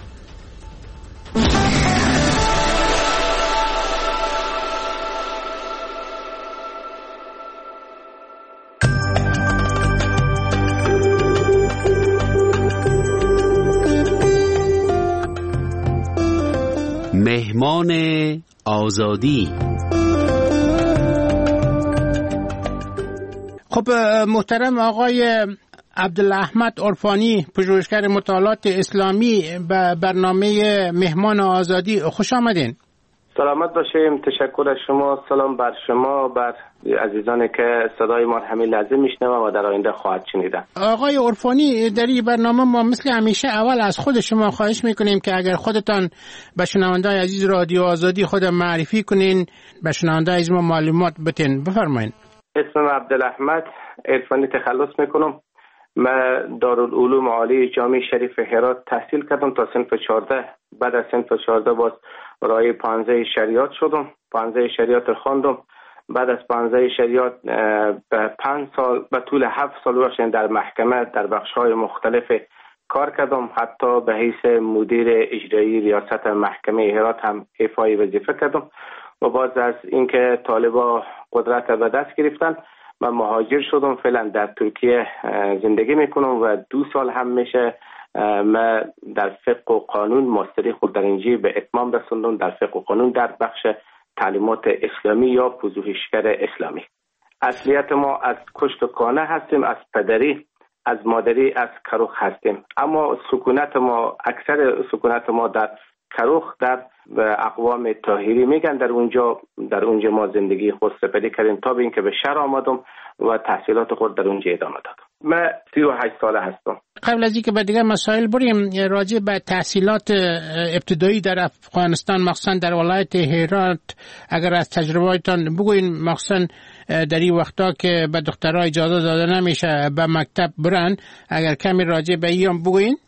مهمان آزادی. خب محترم آقای عبدالاحمد عرفانی، پژوهشگر مطالعات اسلامی، به برنامه مهمان آزادی خوش آمدین. سلامت باشیم. تشکر از شما. سلام بر شما، بر عزیزانی که صدای ما همین لحظه میشنوند و در آینده خواهد شنیدن. آقای عرفانی، در این برنامه ما مثل همیشه اول از خود شما خواهش میکنیم که اگر خودتان به شنونده‌های عزیز رادیو آزادی خود معرفی کنین، به شنونده‌های عزیز ما معلومات بدین. بفرمایید. اسمم عبدالاحمد عرفانی، تخلص میکنم. من دارالعلوم عالی جامعه شریف هرات تحصیل کردم تا صنف چهارده. بعد از صنف چهارده باز رای پانزده شریعت شدم. پانزده شریعت خواندم. بعد از پانزده شریعت به پنج سال به طول هفت سال روشن در محکمه در بخش‌های مختلف کار کردم. حتی به حیث مدیر اجرایی ریاست محکمه هرات هم ایفای وظیفه کردم. و بعد از اینکه طالبا قدرت به دست گرفتن من مهاجر شدم. فعلا در ترکیه زندگی میکنم و دو سال هم میشه من در فقه و قانون ماستری خود در اینجا به اتمام رسوندم، در فقه و قانون در بخش تعلیمات اسلامی یا پژوهشگر اسلامی. اصلیت ما از کشت و کانه هستیم، از پدری، از مادری، از کروخ هستیم. اما سکونت ما، اکثر سکونت ما در کروخ، در اقوام طاهری میگن، در اونجا در اونجا ما زندگی خود سپری کردیم تا به اینکه به شهر آمدم و تحصیلات خود در اونجا ادامه دادم. من سی و هشت ساله هستم. قبل از اینکه به دیگر مسائل بریم، راجع به تحصیلات ابتدایی در افغانستان مخصوصا در ولایت هرات اگر از تجربه‌تان بگوین، مخصوصا در این وقتا که به دخترها اجازه داده نمیشه به مکتب برن، اگر کمی راجع به این بگوین.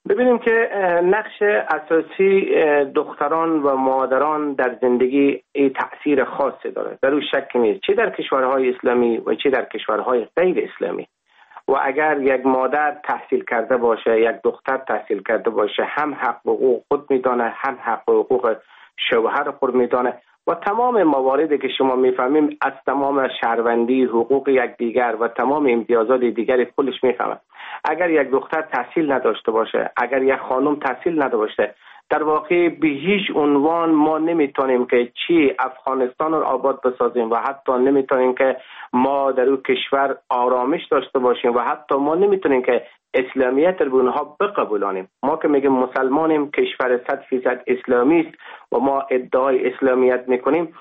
ببینیم که نقش اساسی دختران و مادران در زندگی تأثیر خاصی داره، در اون شک نیست، چه در کشورهای اسلامی و چه در کشورهای غیر اسلامی. و اگر یک مادر تحصیل کرده باشه، یک دختر تحصیل کرده باشه، هم حق و حقوق خود میدانه، هم حق و حقوق شوهر خود میدانه و تمام مواردی که شما میفهمیم از تمام شهروندی، حقوق یکدیگر و تمام امتیازات دیگری کلش میفهمه. اگر یک دختر تحصیل نداشته باشه، اگر یک خانم تحصیل نداشته باشه، در واقع به هیچ عنوان ما نمیتونیم که چی افغانستان رو آباد بسازیم و حتی نمیتونیم که ما در اون کشور آرامش داشته باشیم و حتی ما نمیتونیم که اسلامیت رو به اونها بقبولانیم. ما که میگیم مسلمانیم، کشور صد فیصد اسلامی است و ما ادعای اسلامیت میکنیم،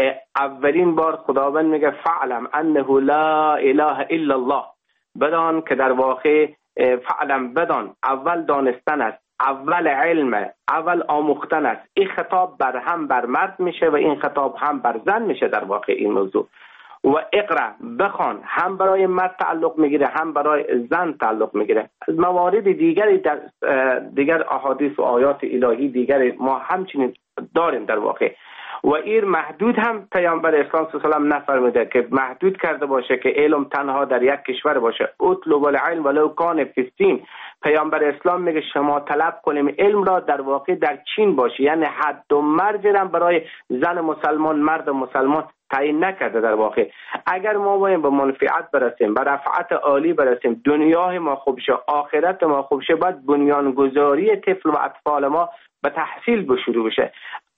اولین بار خداوند میگه فعلم انه لا اله الا الله، بدان که در واقع فعلم بدان، اول دانستن است، اول علم، اول آموختن است. این خطاب بر هم بر مرد میشه و این خطاب هم بر زن میشه در واقع این موضوع. و اقرا، بخوان، هم برای مرد تعلق میگیره هم برای زن تعلق میگیره. از موارد دیگری در دیگر احادیث و آیات الهی دیگری ما همچنین داریم در واقع. و این محدود هم پیامبر اسلام صلی الله علیه و آله نفرموده که محدود کرده باشه که علم تنها در یک کشور باشه. اطلب العلم ولو کان فی الصین. پیامبر اسلام میگه شما طلب کنیم علم را در واقع در چین باشه، یعنی حد و مرز هم برای زن مسلمان، مرد مسلمان تعیین نکرده در واقع. اگر ما باید به منفعت برسیم، به رفعت عالی برسیم، دنیای ما خوب شه، آخرت ما خوب شه، باید بنیانگذاری طفل و اطفال ما به تحصیل به شروع بشه.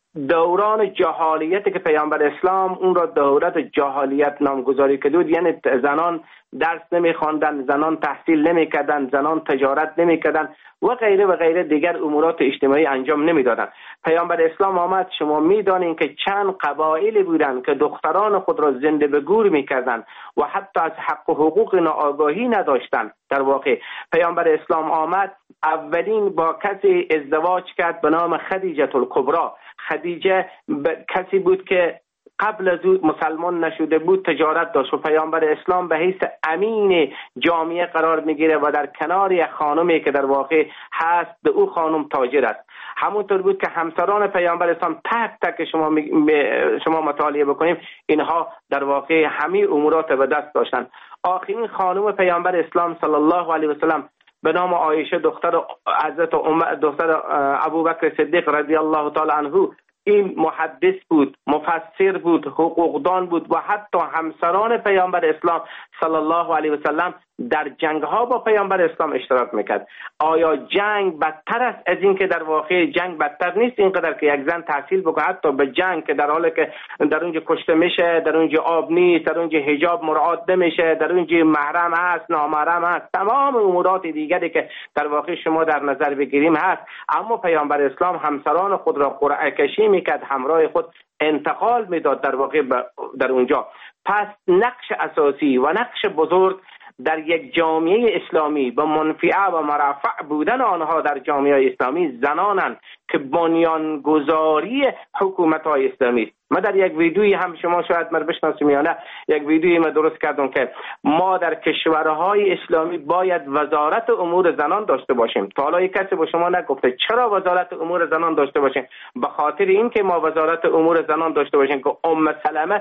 دوران جهالیت که پیامبر اسلام اون را دورت جهالیت نامگذاری کرد، یعنی زنان درس نمیخواندن، زنان تحصیل نمیکردن، زنان تجارت نمیکردن و غیره و غیره دیگر امورات اجتماعی انجام نمیدادن. پیامبر اسلام آمد، شما میدانین که چند قبایلی بودن که دختران خود را زنده به گور میکردن و حتی از حق و حقوق آگاهی نداشتن. در واقع پیامبر اسلام آمد، اولین با کسی ازدواج کرد به نام خدیجه الکبری. خدیجه کسی بود که قبل از او مسلمان نشده بود، تجارت داشت و پیامبر اسلام به حیث امین جامعه قرار میگیره و در کنار یک خانمی که در واقع هست به او خانم تاجر است. همونطور بود که همسران پیامبر اسلام تک تک شما شما مطالعه بکنیم، اینها در واقع همه امورات به دست داشتن. آخرین خانم پیامبر اسلام صلی الله علیه و سلم به نام عایشه دختر حضرت عمر، دختر ابوبکر صدیق رضی الله تعالی عنه، این محدث بود، مفسر بود، حقوقدان بود و حتی همسران پیامبر اسلام صلی الله علیه و سلم در جنگ ها با پیامبر اسلام اشتراک میکرد. آیا جنگ بدتر است از این که در واقع جنگ بدتر نیست اینقدر که یک زن تحصیل بکنه، حتی به جنگ که در حالی که در اونجا کشته میشه، در اونجا آب نیست، در اونجا حجاب مراعات نمیشه، در اونجا محرم هست، نامحرم هست، تمام امورات دیگری که در واقع شما در نظر بگیریم هست، اما پیامبر اسلام همسران خود را قرعه کشی میکرد، همراه خود انتقال میداد در واقع در اونجا. پس نقش اساسی و نقش بزرگ در یک جامعه اسلامی با منفعه و مرفع بودن آنها در جامعه اسلامی زنانند که بنیانگذاری حکومت‌های اسلامی است. ما در یک ویدیویی هم شما شاید من بشناسیم یا نه، یک ویدیویی ما درست کردم که ما در کشورهای اسلامی باید وزارت امور زنان داشته باشیم. تا حالا کسی با شما نگفته چرا وزارت امور زنان داشته باشیم؟ به خاطر اینکه ما وزارت امور زنان داشته باشیم که ام سلمه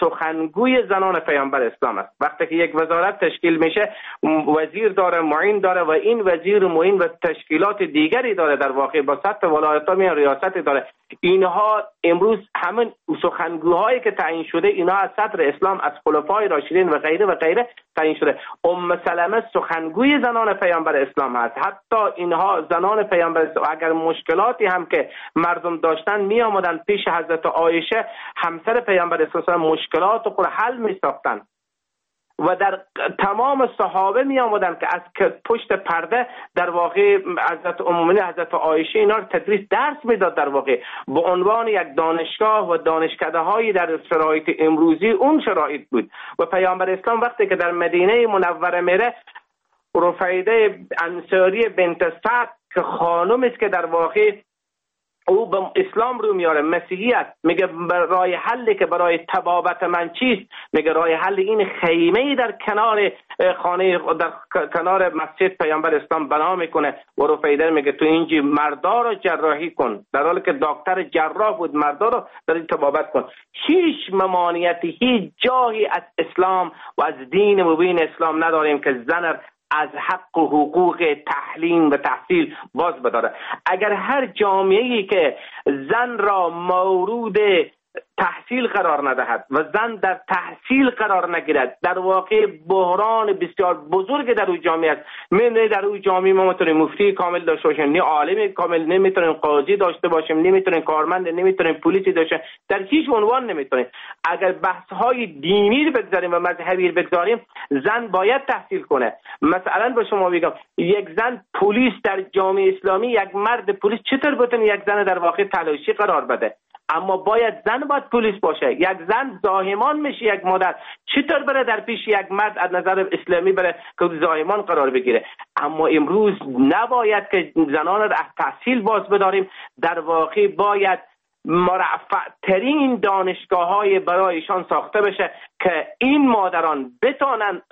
سخنگوی زنان پیامبر اسلام است. وقتی که یک وزارت تشکیل میشه، وزیر داره، معین داره و این وزیر معین و تشکیلات دیگری داره، در واقع با سطح ولایت‌ها می ریاست داره. اینها امروز همین سخنگوهایی که تعیین شده، اینها از صدر اسلام، از خلفای راشدین و غیره و غیره تعیین شده. ام سلمه سخنگوی زنان پیامبر اسلام هست. حتی اینها زنان پیامبر اسلام اگر مشکلاتی هم که مردم داشتن می آمدن پیش حضرت عایشه همسر پیامبر اسلام، مشکلات خود حل می ساختن و در تمام صحابه می آمدن که از پشت پرده در واقع حضرت ام حضرت عایشه اینا رو تدریس درس میداد، در واقع به عنوان یک دانشگاه و دانشکده هایی در شرایط امروزی اون شرایط بود. و پیامبر اسلام وقتی که در مدینه منوره میره، رفیده انصاری بنت سعد که خانم است که در واقع او به اسلام رو میاره، مسیحی است، میگه راه حلی که برای تبابت من چیست؟ میگه راه حل این خیمه در کنار خانه در کنار مسجد پیامبر اسلام بنا میکنه و رفیدر میگه تو اینجا مردا رو جراحی کن، در حالی که دکتر جراح بود مردا رو در این تبابت کن. هیچ ممانعتی هیچ جایی از اسلام و از دین مبین اسلام نداریم که زن از حق و حقوق تعلیم و تحصیل باز بداره. اگر هر جامعه‌ای که زن را مورود تحصیل قرار ندهد و زن در تحصیل قرار نگیرد، در واقع بحران بسیار بزرگ در اون جامعه است. من در اون جامعه ما میتونیم مفتی کامل داشته باشیم، نه عالم کامل، نمیتونیم قاضی داشته باشیم، نمیتونیم کارمند، نمیتونیم پلیسی داشته، در هیچ عنوان نمیتونیم. اگر بحث های دینی رو بگذاریم و مذهبی رو بگذاریم، زن باید تحصیل کنه. مثلا به شما میگم یک زن پلیس در جامعه اسلامی، یک مرد پلیس چطور بتونه یک زن در واقع تلاشی قرار بده؟ اما باید زن باید پلیس باشه. یک زن زاهمان میشه، یک مادر چطور بره در پیش یک مرد از نظر اسلامی بره که زاهمان قرار بگیره؟ اما امروز نباید که زنان را از تحصیل باز بداریم، در واقع باید مرفع ترین دانشگاه های برایشان ساخته بشه که این مادران بتانند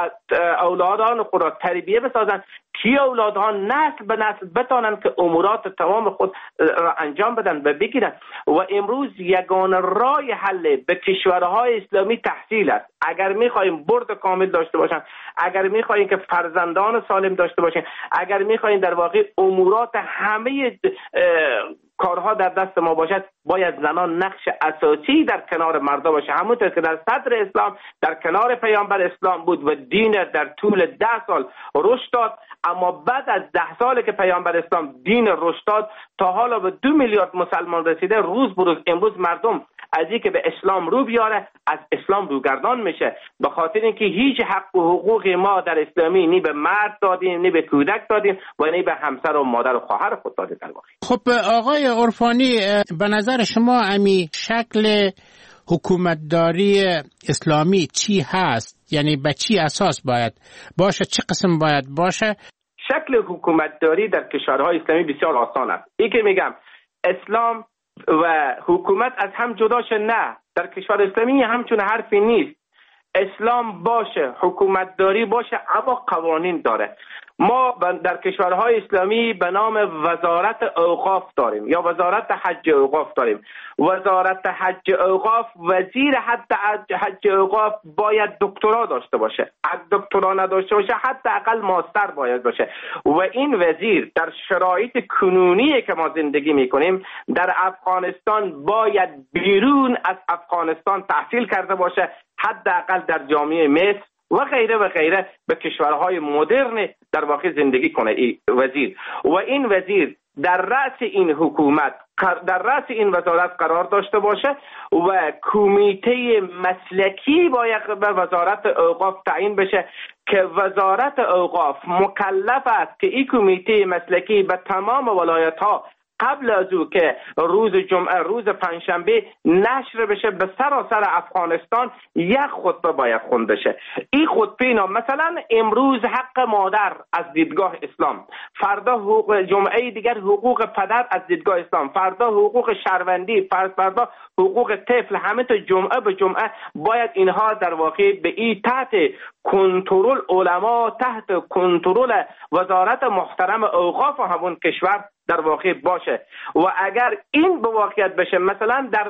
اولادان خود را تربیه بسازن، که اولادان نسل به نسل بتانند که امورات تمام خود را انجام بدن و بگیرن. و امروز یگانه راه حل به کشورهای اسلامی تحصیل است. اگر میخواهیم برد کامل داشته باشن، اگر میخواهیم که فرزندان سالم داشته باشیم، اگر میخواهیم در واقع امورات همه کارها در دست ما باشد، باید زنان نقش اساسی در کنار مردا باشه، همونطور که در صدر اسلام در کنار پیامبر اسلام بود و دین در طول ده سال رشد داد. اما بعد از ده سالی که پیامبر اسلام دین رشد داد، تا حالا به دو میلیارد مسلمان رسیده. روز بروز امروز مردم از اینکه به اسلام رو بیاره از اسلام روگردان میشه، به خاطر اینکه هیچ حق و حقوق ما در اسلامی نی به مرد دادیم، نی به کودک دادیم و نی به همسر و مادر و خواهر خود دادیم. در واقع خب آقای عرفانی، به نظر شما امی شکل حکومتداری اسلامی چی هست؟ یعنی به چی اساس باید باشه؟ چه قسم باید باشه؟ شکل حکومتداری در کشورهای اسلامی بسیار آسان است. این که میگم اسلام و حکومت از هم جدا شه، نه، در کشور اسلامی همچون حرفی نیست. اسلام باشه، حکومتداری باشه، اما قوانین داره. ما در کشورهای اسلامی به نام وزارت اوقاف داریم یا وزارت حج اوقاف داریم. وزارت حج اوقاف، وزیر حج اوقاف باید دکترا داشته باشه. اگه دکترا نداشته باشه حتی اقل ماستر باید باشه. و این وزیر در شرایط کنونی که ما زندگی میکنیم در افغانستان باید بیرون از افغانستان تحصیل کرده باشه، حداقل در جامعه مصر و غیره و غیره به کشورهای مدرن در واقع زندگی کنه این وزیر. و این وزیر در رأس این حکومت، در رأس این وزارت قرار داشته باشه و کمیته مسلکی باید به وزارت اوقاف تعیین بشه که وزارت اوقاف مکلف است که این کمیته مسلکی به تمام ولایت ها قبل از او که روز جمعه روز پنجشنبه نشر بشه به سراسر افغانستان یک خطبه باید خونده شه. این خطبه اینا مثلا امروز حق مادر از دیدگاه اسلام، فردا حقوق جمعه دیگر حقوق پدر از دیدگاه اسلام، فردا حقوق شهروندی، فردا حقوق طفل، همه تا جمعه به جمعه باید اینها در واقع به این تحت کنترل علما، تحت کنترل وزارت محترم اوقاف همون کشور در واقع باشه. و اگر این به واقعیت بشه، مثلا در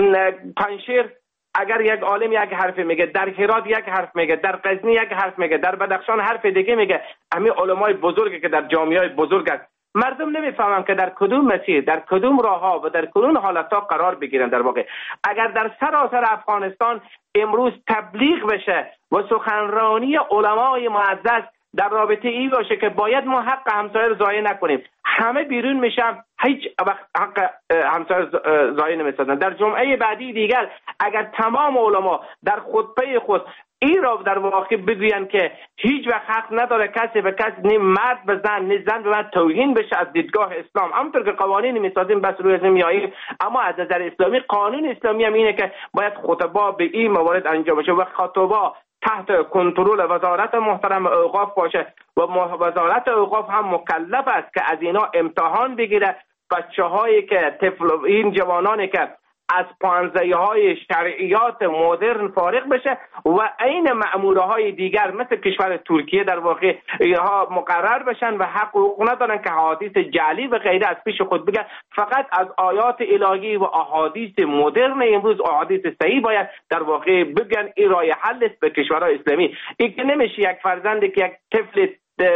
پنشیر اگر یک عالم یک حرف میگه، در هرات یک حرف میگه، در غزنی یک حرف میگه، در بدخشان حرف دیگه میگه، همین علمای بزرگی که در جامعه بزرگ است، مردم نمیفهمن که در کدوم مسیر، در کدوم راه ها و در کدوم حالت ها قرار بگیرن. در واقع اگر در سراسر افغانستان امروز تبلیغ بشه و سخنرانی علمای معزز در رابطه این باشه که باید ما حق همسایه رو ضایع نکنیم، همه بیرون میشن، هیچ وقت حق همسایه ضایع نمیسازن. در جمعه بعدی دیگر اگر تمام علما در خطبه خود این را در واقع بگوین که هیچ وقت حق نداره کسی به کسی، نه مرد به زن نه زن به مرد توهین بشه از دیدگاه اسلام، همونطور که قوانین میسازیم بس روی ازم میاییم، اما از نظر اسلامی قانون اسلامی هم اینه که باید خطبه به این موارد انجام بشه و خطبه تحت کنترل وزارت محترم اوقاف باشه و وزارت اوقاف هم مکلف است که از اینا امتحان بگیره بچه هایی که طفل این جوانانی که از پانزه های شرعیات مدرن فارغ بشه و این مأموره های دیگر مثل کشور ترکیه در واقع اینها مقرر بشن و حق حقوق ندارن که حدیث جعلی و غیره از پیش خود بگن. فقط از آیات الهی و احادیث مدرن امروز، احادیث صحیح باید در واقع بگن. این راه حل است به کشورهای اسلامی. این که نمیشه یک فرزندی که یک طفل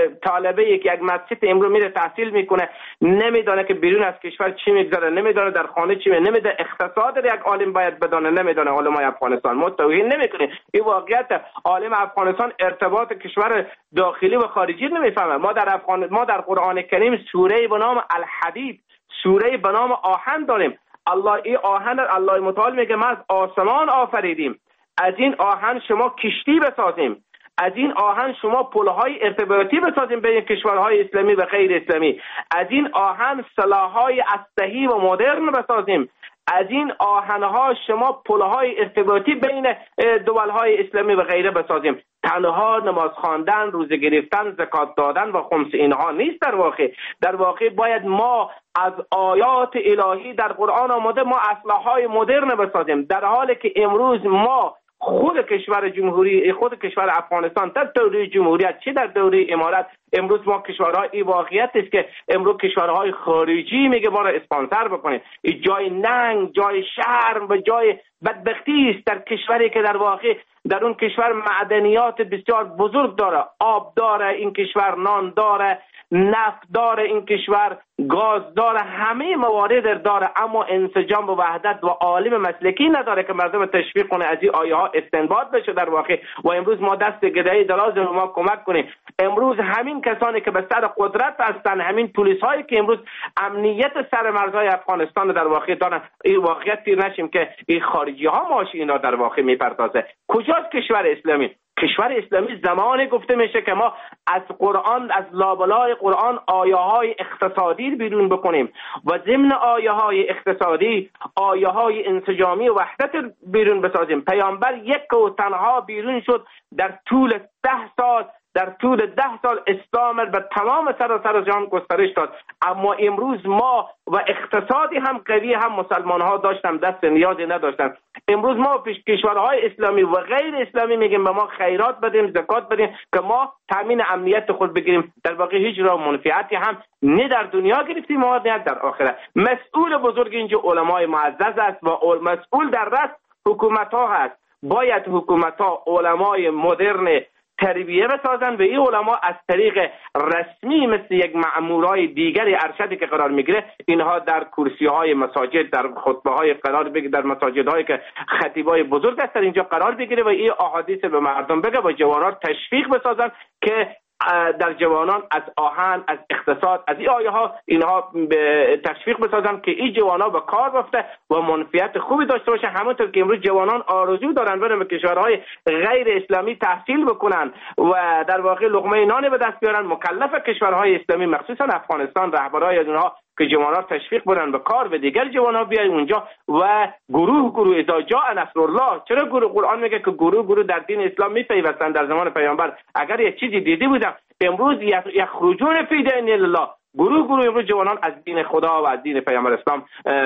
طالبه که یک مسجد امروز میره تحصیل میکنه نمیدونه که بیرون از کشور چی میگذره، نمیدونه در خانه چی میگذره، نمیدونه اقتصاد یک عالم باید بدونه، نمیدونه علمای افغانستان. ما توهین نمیکنیم، این واقعیت. عالم افغانستان ارتباط کشور داخلی و خارجی نمیفهمه. ما در افغان ما در قرآن کریم سوره به نام الحدید، سوره به نام آهن داریم. الله این آهن الله متعال میگه ما از آسمان آفریدیم، از این آهن شما کشتی بسازیم، از این آهن شما پل‌های ارتباطی بسازیم بین کشورهای اسلامی و غیر اسلامی، از این آهن سلاح‌های اسلحه‌ای و مدرن بسازیم، از این آهن‌ها شما پل‌های ارتباطی بین دول‌های اسلامی و غیره بسازیم. تنها نماز خواندن، روزه گرفتن، زکات دادن و خمس اینها نیست. در واقع در واقع باید ما از آیات الهی در قرآن آمده ما اسلحه‌های مدرن بسازیم، در حالی که امروز ما خود کشور جمهوری خود کشور افغانستان در دوره جمهوریت چه در دوره امارت امروز ما کشورهای این واقعیت است که امروز کشورهای خارجی میگه ما را اسپانسر بکنه. این جای ننگ، جای شرم و جای بدبختی است در کشوری که در واقع در اون کشور معدنیات بسیار بزرگ داره، آب داره این کشور، نان داره، نفت داره این کشور، گاز داره، همه موارد داره، اما انسجام و وحدت و عالم مسلکی نداره که مردم تشویق کنه از این آیه ها استنباط بشه در واقع. و امروز ما دست گدایی دراز رو ما کمک کنیم. امروز همین کسانی که به سر قدرت هستن، همین پلیس هایی که امروز امنیت سر مرزهای افغانستان در واقع دارن، این واقعیت تیر نشیم که این خارجی ها ماش اینا در واقع میپردازه. کجاست کشور اسلامی؟ کشور اسلامی زمانی گفته میشه که ما از قرآن، از لابلای قرآن آیه های اقتصادی بیرون بکنیم و ضمن آیه های اقتصادی آیه های انسجامی و وحدت بیرون بسازیم. پیامبر یک و تنها بیرون شد در طول ده سال در طول ده سال اسلام به تمام سراسر جهان گسترش داد. اما امروز ما و اقتصادی هم قوی هم مسلمان ها داشتن دست نیازی نداشتن. امروز ما پیش کشورهای اسلامی و غیر اسلامی میگیم به ما خیرات بدیم، زکات بدیم که ما تامین امنیت خود بگیریم. در واقع هیچ راه منفعتی هم نه در دنیا گرفتیم و نه در آخرت. مسئول بزرگ اینجا علمای معزز است و مسئول در رأس حکومت ها هست. باید حکومت ها علمای مدرن تربیه بسازن و این علما از طریق رسمی مثل یک مأمورای دیگری ارشدی که قرار میگیره اینها در کرسی های مساجد، در خطبه های قرار بگیره، در مساجد هایی که خطیبای بزرگ هستن اینجا قرار بگیره و این احادیث به مردم بگه و جوانان تشویق بسازن که در جوانان از آهن، از اقتصاد، از این آیه ها اینها به تشویق بسازن که این جوانا به کار بفته و منفعت خوبی داشته باشه. همونطور که امروز جوانان آرزو دارن برن به کشورهای غیر اسلامی تحصیل بکنن و در واقع لقمه نان به دست بیارن، مکلف کشورهای اسلامی مخصوصا افغانستان رهبرای اونها که جوانان تشویق بدن به کار و دیگر جوانان بیای اونجا و گروه گروه اذا جاء نصر الله. چرا گروه؟ قرآن میگه که گروه گروه در دین اسلام میپیوستن. در زمان پیامبر اگر یک چیزی دیدی بودم امروز یخرجون فی دین الله، گروه گروه امروز جوانان از دین خدا و از دین پیامبر اسلام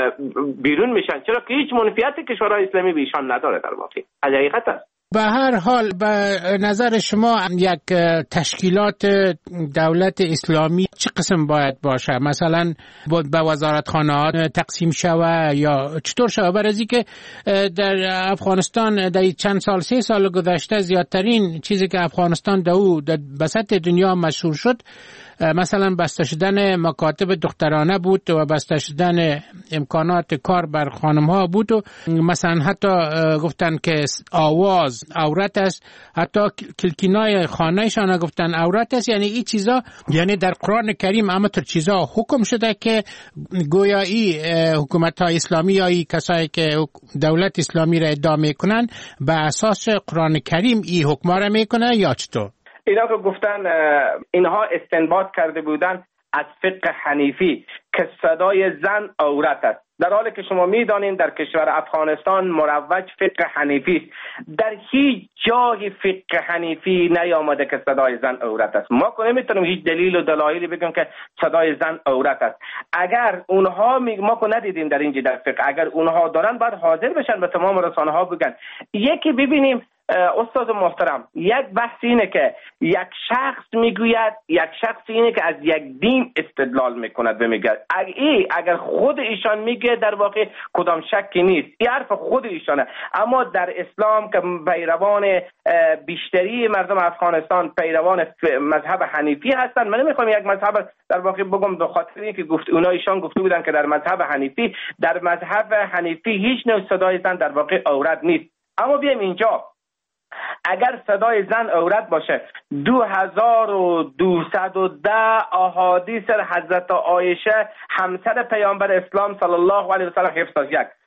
بیرون میشن. چرا که هیچ منفعت کشورهای اسلامی به ایشان نداره. در واقع حقیقت است. به هر حال به نظر شما یک تشکیلات دولت اسلامی چه قسم باید باشه؟ مثلا به وزارتخانه ها تقسیم شوه یا چطور شوه؟ برای اینکه در افغانستان در چند سال سه سال گذشته زیادترین چیزی که افغانستان در او در بسط دنیا مشهور شد مثلا بسته شدن مکاتب دخترانه بود و بسته شدن امکانات کار بر خانم ها بود و مثلا حتی گفتن که آواز عورت است، حتی کلکینای خانهشان گفتن عورت است. یعنی این چیزا یعنی در قرآن کریم همینطور چیزا حکم شده که گویایی حکومت های اسلامی یا ای کسایی که دولت اسلامی را ادعا میکنن به اساس قرآن کریم این حکم را میکنه یا چطور؟ اینا که گفتن اینها استنباط کرده بودن از فقه حنیفی که صدای زن عورت است. در حالی که شما میدانید در کشور افغانستان مروج فقه حنیفی است. در هیچ جای فقه حنیفی نیامده که صدای زن عورت است. ما که نمیتونیم هیچ دلیل و دلایلی بگیم که صدای زن عورت است. اگر اونها می... ما که ندیدیم در اینجا در فقه، اگر اونها دارن باید حاضر بشن به تمام رسانه ها بگن. یکی ببینیم استاد محترم، یک بحث اینه که یک شخص میگوید، یک شخص اینه که از یک دین استدلال میکند و میگه ای اگر خود ایشان میگه در واقع کدام شکی نیست، این حرف خود ایشانه. اما در اسلام که پیروان بیشتری مردم افغانستان پیروان مذهب حنیفی هستند، من نمیخوام یک مذهب در واقع بگم به خاطر اینکه گفت اونا ایشان گفته بودن که در مذهب حنیفی در مذهب حنیفی هیچ نوع صدای زن در واقع عورت نیست. اما بیایم اینجا، اگر صدای زن عورت باشه، دو هزار و دویست و ده احادیث حضرت عایشه همسر پیامبر اسلام صلی الله علیه و سلم حفظ است. یک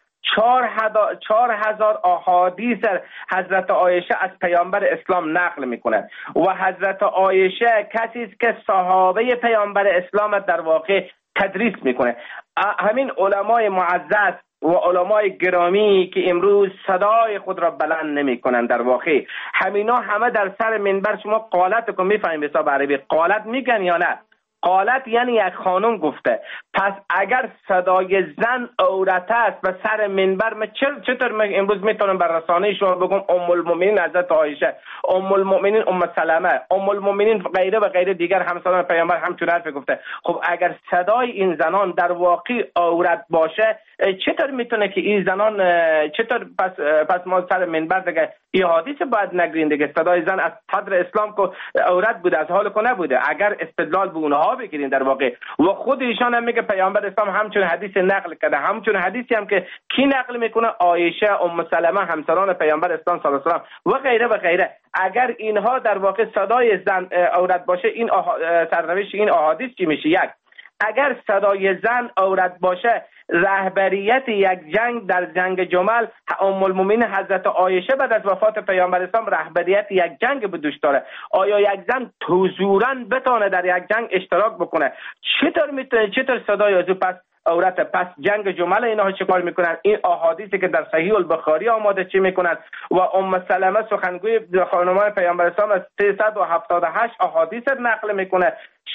چهار هزار احادیث حضرت عایشه از پیامبر اسلام نقل میکنه و حضرت عایشه کسی است که صحابه پیامبر اسلام در واقع تدریس میکنه. همین علمای معزز و علمای گرامی که امروز صدای خود را بلند نمی کنند، در واقع همینا همه در سر منبر، شما قالت کو میفهمید به حساب عربی قالت میگن یا نه؟ قالت یعنی یک خانم گفته. پس اگر صدای زن عورت است و سر منبر، من چطور من امروز میتونم بر رسانه شما بگم ام المؤمنین حضرت عایشه، ام المؤمنین ام سلمه، ام المؤمنین غیره و غیره دیگر همسران پیامبر همچون حرف گفته؟ خب اگر صدای این زنان در واقع عورت باشه، چطور میتونه که این زنان چطور پس پس ما سر منبر دیگه این حدیث باید نگرین دیگه؟ صدای زن از صدر اسلام کو عورت بوده، از حال کو نبوده. اگر استدلال به اونها بگیرین در واقع، و خود ایشان هم میگه پیامبر اسلام همچون حدیث نقل کرده، همچون حدیثی هم که کی نقل میکنه؟ عایشه، ام سلمه همسران پیامبر اسلام صلی الله علیه و سلم و غیره و غیره. اگر اینها در واقع صدای زن عورت باشه، این سرنوشت این احادیث چی میشه؟ یک، اگر صدای زن عورت باشه، رهبریت یک جنگ در جنگ جمل ام المؤمنین حضرت عایشه بعد از وفات پیامبر اسلام رهبریت یک جنگ به دوش داره. آیا یک زن حضوراً بتونه در یک جنگ اشتراک بکنه؟ چطور میتونه؟ چطور صدای از پس عورت؟ پس جنگ جمل اینها چه کار میکنن؟ این احادیثی که در صحیح البخاری آماده چی میکنن؟ و ام سلمه سخنگوی خانمان پیامبر اسلام از سیصد و هفتاد و هشت احادیث نقل میکنه.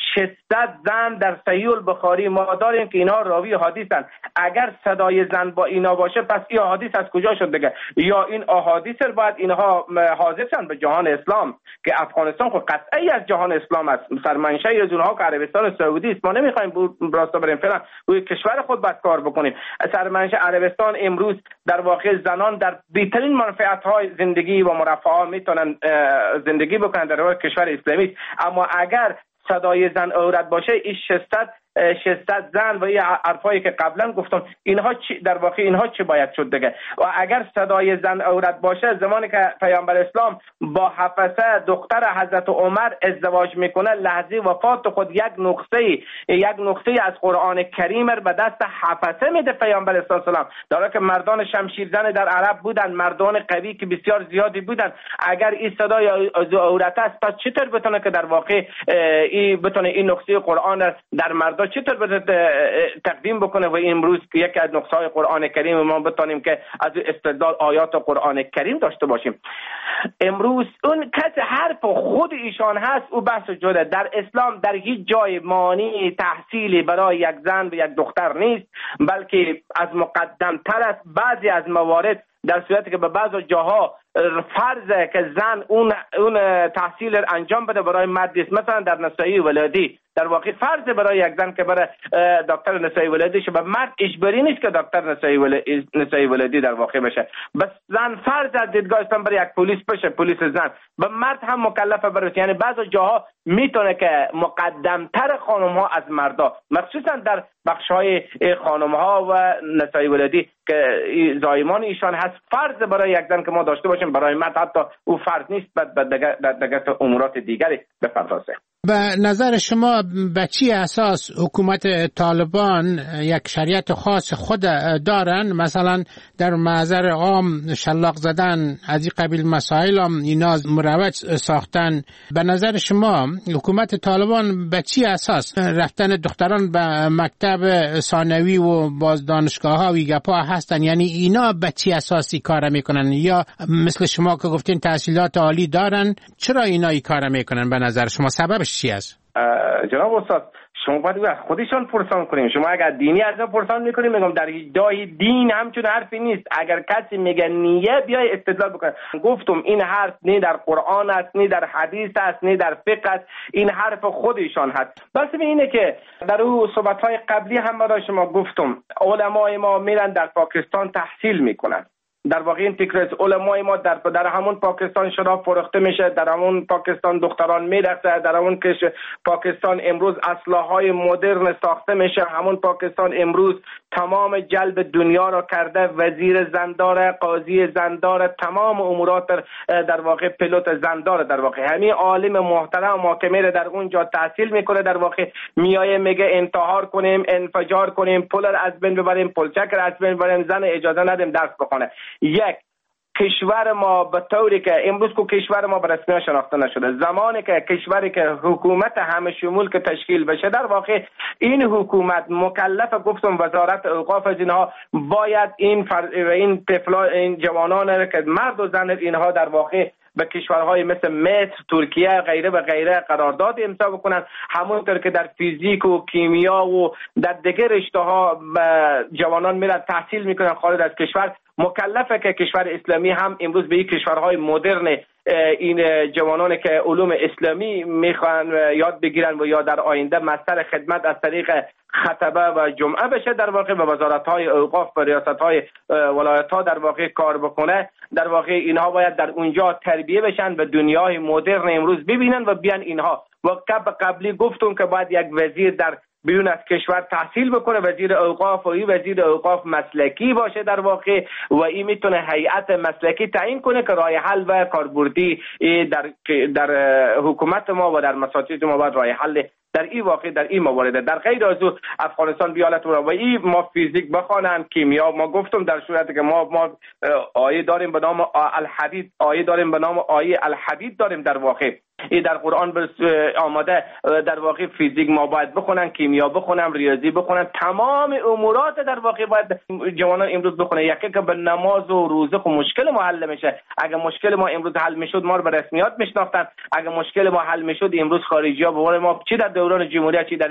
ششصد زن در صحیح البخاری ما داریم که اینها راوی حدیثن. اگر صدای زن با اینا باشه، پس این حدیث از کجا شد دیگه؟ یا این احادیث رو باید اینها حاضر شن به جهان اسلام که افغانستان خود قطعی از جهان اسلام است، سرمنشأ از اونها که عربستان سعودی است. ما نمیخوایم راستا بریم فعلا روی کشور خود باید کار بکنیم. سرمنشأ عربستان امروز در واقع زنان در بهترین منفعت‌های زندگی و مرفه میتونن زندگی بکنن در کشور اسلامی. اما اگر صدای زن عورت باشه، این ششصد ششصد زن و این حرفایی که قبلا گفتم، اینها چی در واقع اینها چی باید شد دیگه؟ و اگر صدای زن عورت باشه، زمانی که پیامبر اسلام با حفصه دختر حضرت عمر ازدواج میکنه، لحظه وفات خود یک نقطه یک نقطه از قرآن کریم رو به دست حفصه میده پیامبر اسلام سلام، در حالی که مردان شمشیرزن در عرب بودن، مردان قوی که بسیار زیادی بودن. اگر این صدای عورت است، پس چطور بتونه که در واقع این بتونه این نقطه قرآن در مردان چطور بده تقدیم بکنه؟ و امروز یکی از نقطه‌های قرآن کریم ما بتونیم که از استدلال آیات قرآن کریم داشته باشیم. امروز اون کس حرف خود ایشان هست، او بحث جدا. در اسلام در هیچ جای مانع تحصیلی برای یک زن و یک دختر نیست، بلکه از مقدم تر است. بعضی از موارد در صورتی که به بعض جاها فرضه که زن اون اون تحصیل انجام بده برای مرد است، مثلا در نسایی ولادی در واقع فرض برای یک زن که برای دکتر نسایی ولادی شه، به مرد اجباری نیست که دکتر نسایی ولادی نسایی ولادی در واقع بشه. بس زن فرض از دیدگاه اسلام برای یک پلیس بشه، پلیس زن، به مرد هم مکلفه برای. یعنی بعض جاها میتونه که مقدمتر خانم ها از مردا، مخصوصا در بخش های خانم ها و نسایی ولادی که زایمان ایشان هست، فرض برای یک زن که ما داشته باشیم، برای مرد حتی او فرض نیست، بعد دیگه امورات دیگری بپردازه. به نظر شما به چی اساس حکومت طالبان یک شریعت خاص خود دارن؟ مثلا در محضر عام شلاق زدن از این قبیل مسائل هم اینا مروج ساختن. به نظر شما حکومت طالبان به چی اساس رفتن دختران به مکتب ثانوی و باز دانشگاه ها و گپا هستن؟ یعنی اینا به چی اساسی کار میکنن؟ یا مثل شما که گفتین تحصیلات عالی دارن، چرا اینا این کار میکنن به نظر شما؟ سببش چی است؟ جناب استاد، شما باید از خودشان پرسان کنیم. شما اگر دینی از ما پرسان میکنیم، میگم در ادعای دین همچون حرفی نیست. اگر کسی میگه نیه، بیای استدلال بکنه. گفتم این حرف نه در قرآن است، نه در حدیث است، نه در فقه است، این حرف خودشان هست. بس اینه که در اون صحبت‌های قبلی هم برای شما گفتم علمای ما میرن در پاکستان تحصیل میکنن. در واقع این فکر علمای ما در در همون پاکستان شراب فروخته میشه، در همون پاکستان دختران میرقصه، در همون کش پاکستان امروز اسلحه‌های مدرن ساخته میشه، همون پاکستان امروز تمام جلب دنیا را کرده، وزیر زندار، قاضی زندار، تمام امورات در واقع پیلوت زندار. در واقع همین عالم محترم ما که میره در اونجا تحصیل میکنه، در واقع میایه میگه انتحار کنیم، انفجار کنیم، پول را از بین ببریم، پلچک را از بین ببریم، زن اجازه ندیم درس بخونه. یک کشور ما به طوری که امروز که کشور ما به رسمیت شناخته نشده، زمانی که کشوری که حکومت همه شمول که تشکیل بشه، در واقع این حکومت مکلف، گفتم وزارت اوقاف از اینها باید این فر... این طفلا این جوانان که مرد و زن اینها در واقع به کشورهای مثل مصر، ترکیه، غیره و غیره قرارداد امضا بکنن، همونطور که در فیزیک و کیمیا و در دیگر رشته‌ها جوانان میرن تحصیل میکنن خارج از کشور. مکلفه که کشور اسلامی هم امروز به این کشورهای مدرن این جوانانی که علوم اسلامی میخوان یاد بگیرن و یا در آینده مستر خدمت از طریق خطبه و جمعه بشه، در واقع به وزارت‌های اوقاف و ریاست‌های ولایت‌ها در واقع کار بکنه. در واقع اینها باید در اونجا تربیه بشن، به دنیای مدرن امروز ببینن و بیان اینها. و قبلی گفتم که باید یک وزیر در بیرون از کشور تحصیل بکنه، وزیر اوقاف، و این وزیر اوقاف مسلکی باشه در واقع، و این میتونه هیئت مسلکی تعیین کنه که راه حل و کاربردی در در حکومت ما و در مساجد ما باید راه حل در این واقع در این موارد. در غیر از او افغانستان بیالت و این ما فیزیک بخوانن، کیمیا، ما گفتم در صورتی که ما ما آیه داریم به نام الحدید، آیه داریم به نام آیه الحدید داریم در واقع این در قرآن آماده. در واقع فیزیک ما باید بخونن، کیمیا بخونن، ریاضی بخونن، تمام امورات در واقع باید جوانان امروز بخونن. یکی که به نماز و روزه خو مشکل ما حل میشه. اگه مشکل ما امروز حل میشد ما رو به رسمیات میشناختن. اگه مشکل ما حل میشد امروز خارجی ها به ما چی در دوران جمهوریت چی در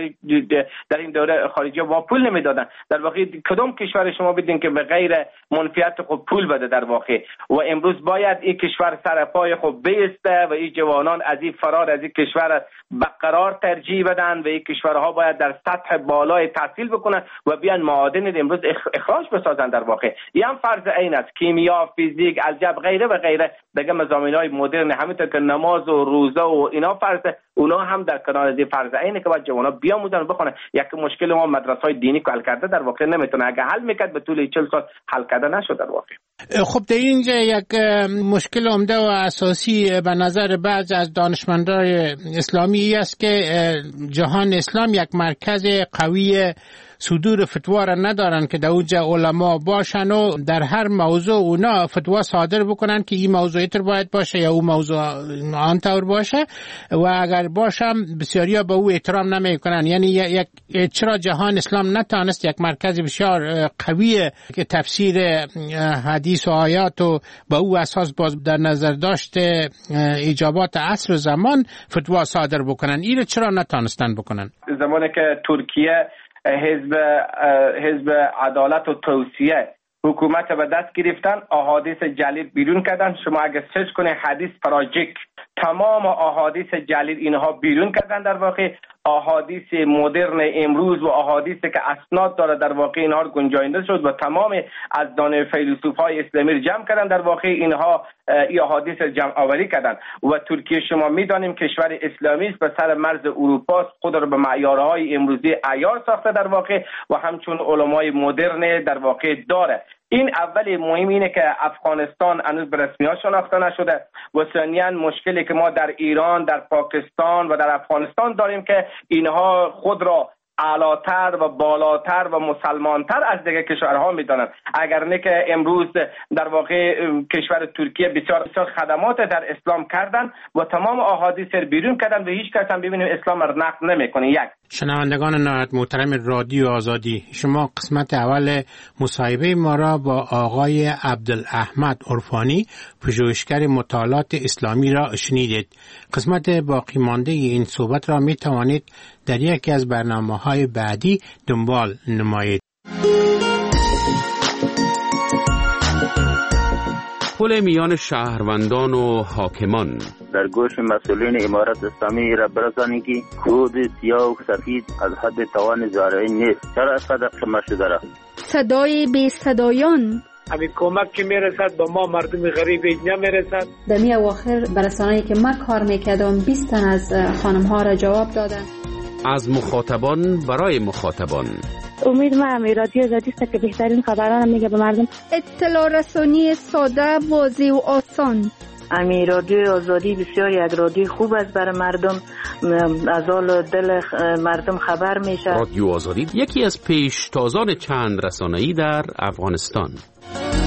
در این دوره خارجی ها پول نمیدادن. در واقع کدام کشور شما بدین که به غیر منفعت خود پول بده در واقع. و امروز باید این کشور سر پای خود بیسته و این جوانان از این فرار از این کشور برقرار ترجیح بدن و این کشورها باید در سطح بالای تحصیل بکنن و بیان معادن امروز اخراج بسازن در واقع. این هم فرض عین است. کیمیا، فیزیک، الجبر غیره و غیره دیگه مضامین‌های مدرن، همینطور که نماز و روزه و اینا فرض، اونا هم در کنار از فرض عینه که باید جوانا بیاموزن و بخونن. یک مشکل ما مدرسه‌های دینی که حل کرده در واقع نمیتونه، اگه حل میکرد به طول چهل سال حل کرده نشد در واقع. خب در اینجا یک مشکل عمده و اساسی به نظر بعض از دانشمندان اسلامی است که جهان اسلام یک مرکز قوی صدور فتوا را ندارن که در اونجا علما باشن و در هر موضوع اونا فتوا صادر بکنن که این موضوع اینطور باید باشه یا اون موضوع آنطور باشه، و اگر باشم بسیاریا به او احترام نمیکنن. یعنی یک چرا جهان اسلام نتانست یک مرکز بسیار قوی که تفسیر حدیث و آیات و به او اساس باز در نظر داشته ایجابات عصر و زمان فتوا صادر بکنن؟ این چرا نتانستن بکنن؟ زمانی که ترکیه حزب حزب عدالت و توسعه حکومت به دست گرفتن، احادیث جلیل بیرون کردن. شما اگه سرچ کنه حدیث پراجیک، تمام احادیث جلیل اینها بیرون کردن در واقع. احادیث مدرن امروز و احادیثی که اسناد داره در واقع اینها گنجاینده شد و تمام از دانه فیلسوفای اسلامی جمع کردن در واقع. اینها این احادیث جمع آوری کردن و ترکیه شما میدانیم کشور اسلامی است، به سر مرز اروپا، خود را به معیارهای امروزی عیار ساخته در واقع و همچون علمای مدرن در واقع داره. این اول مهم اینه که افغانستان هنوز به رسمیت شناخته نشده و ثانیاً مشکلی که ما در ایران، در پاکستان و در افغانستان داریم که اینها خود را اعلاتر و بالاتر و مسلمانتر از دیگه کشورها میدانند. اگر نه که امروز در واقع کشور ترکیه بسیار بسیار خدمات در اسلام کردن و تمام احادیث رو بیرون کردن و هیچ کس هم ببینیم اسلام را نقد نمیکنه. یک شنوندگان نهایت محترم رادیو آزادی، شما قسمت اول مصاحبه ما را با آقای عبدالاحمد عرفانی، پژوهشگر مطالعات اسلامی را شنیدید. قسمت باقی مانده این صحبت را می توانید در یکی از برنامه‌های بعدی دنبال نمایید. پل میان شهروندان و حاکمان در گوش مسئولین امارت اسلامی را برسانید که خود سیاه و سفید از حد توان زارعین نیست. چرا از قدر شما شده را صدای بی صدایان، همین کمک که میرسد با ما مردم غریب اینجا میرسد. در می اواخر برسانه‌ای که من کار میکردم بیست تن از خانم ها را جواب دادن. از مخاطبان برای مخاطبان. امید من رادیو آزادی است که بهترین خبران میگه به مردم. اطلاع رسانی ساده، واضح و آسان. امی رادیو آزادی بسیار یک رادیو خوب است برای مردم، از حال دل مردم خبر میشه. رادیو آزادی یکی از پیشتازان چند رسانه‌ای در افغانستان.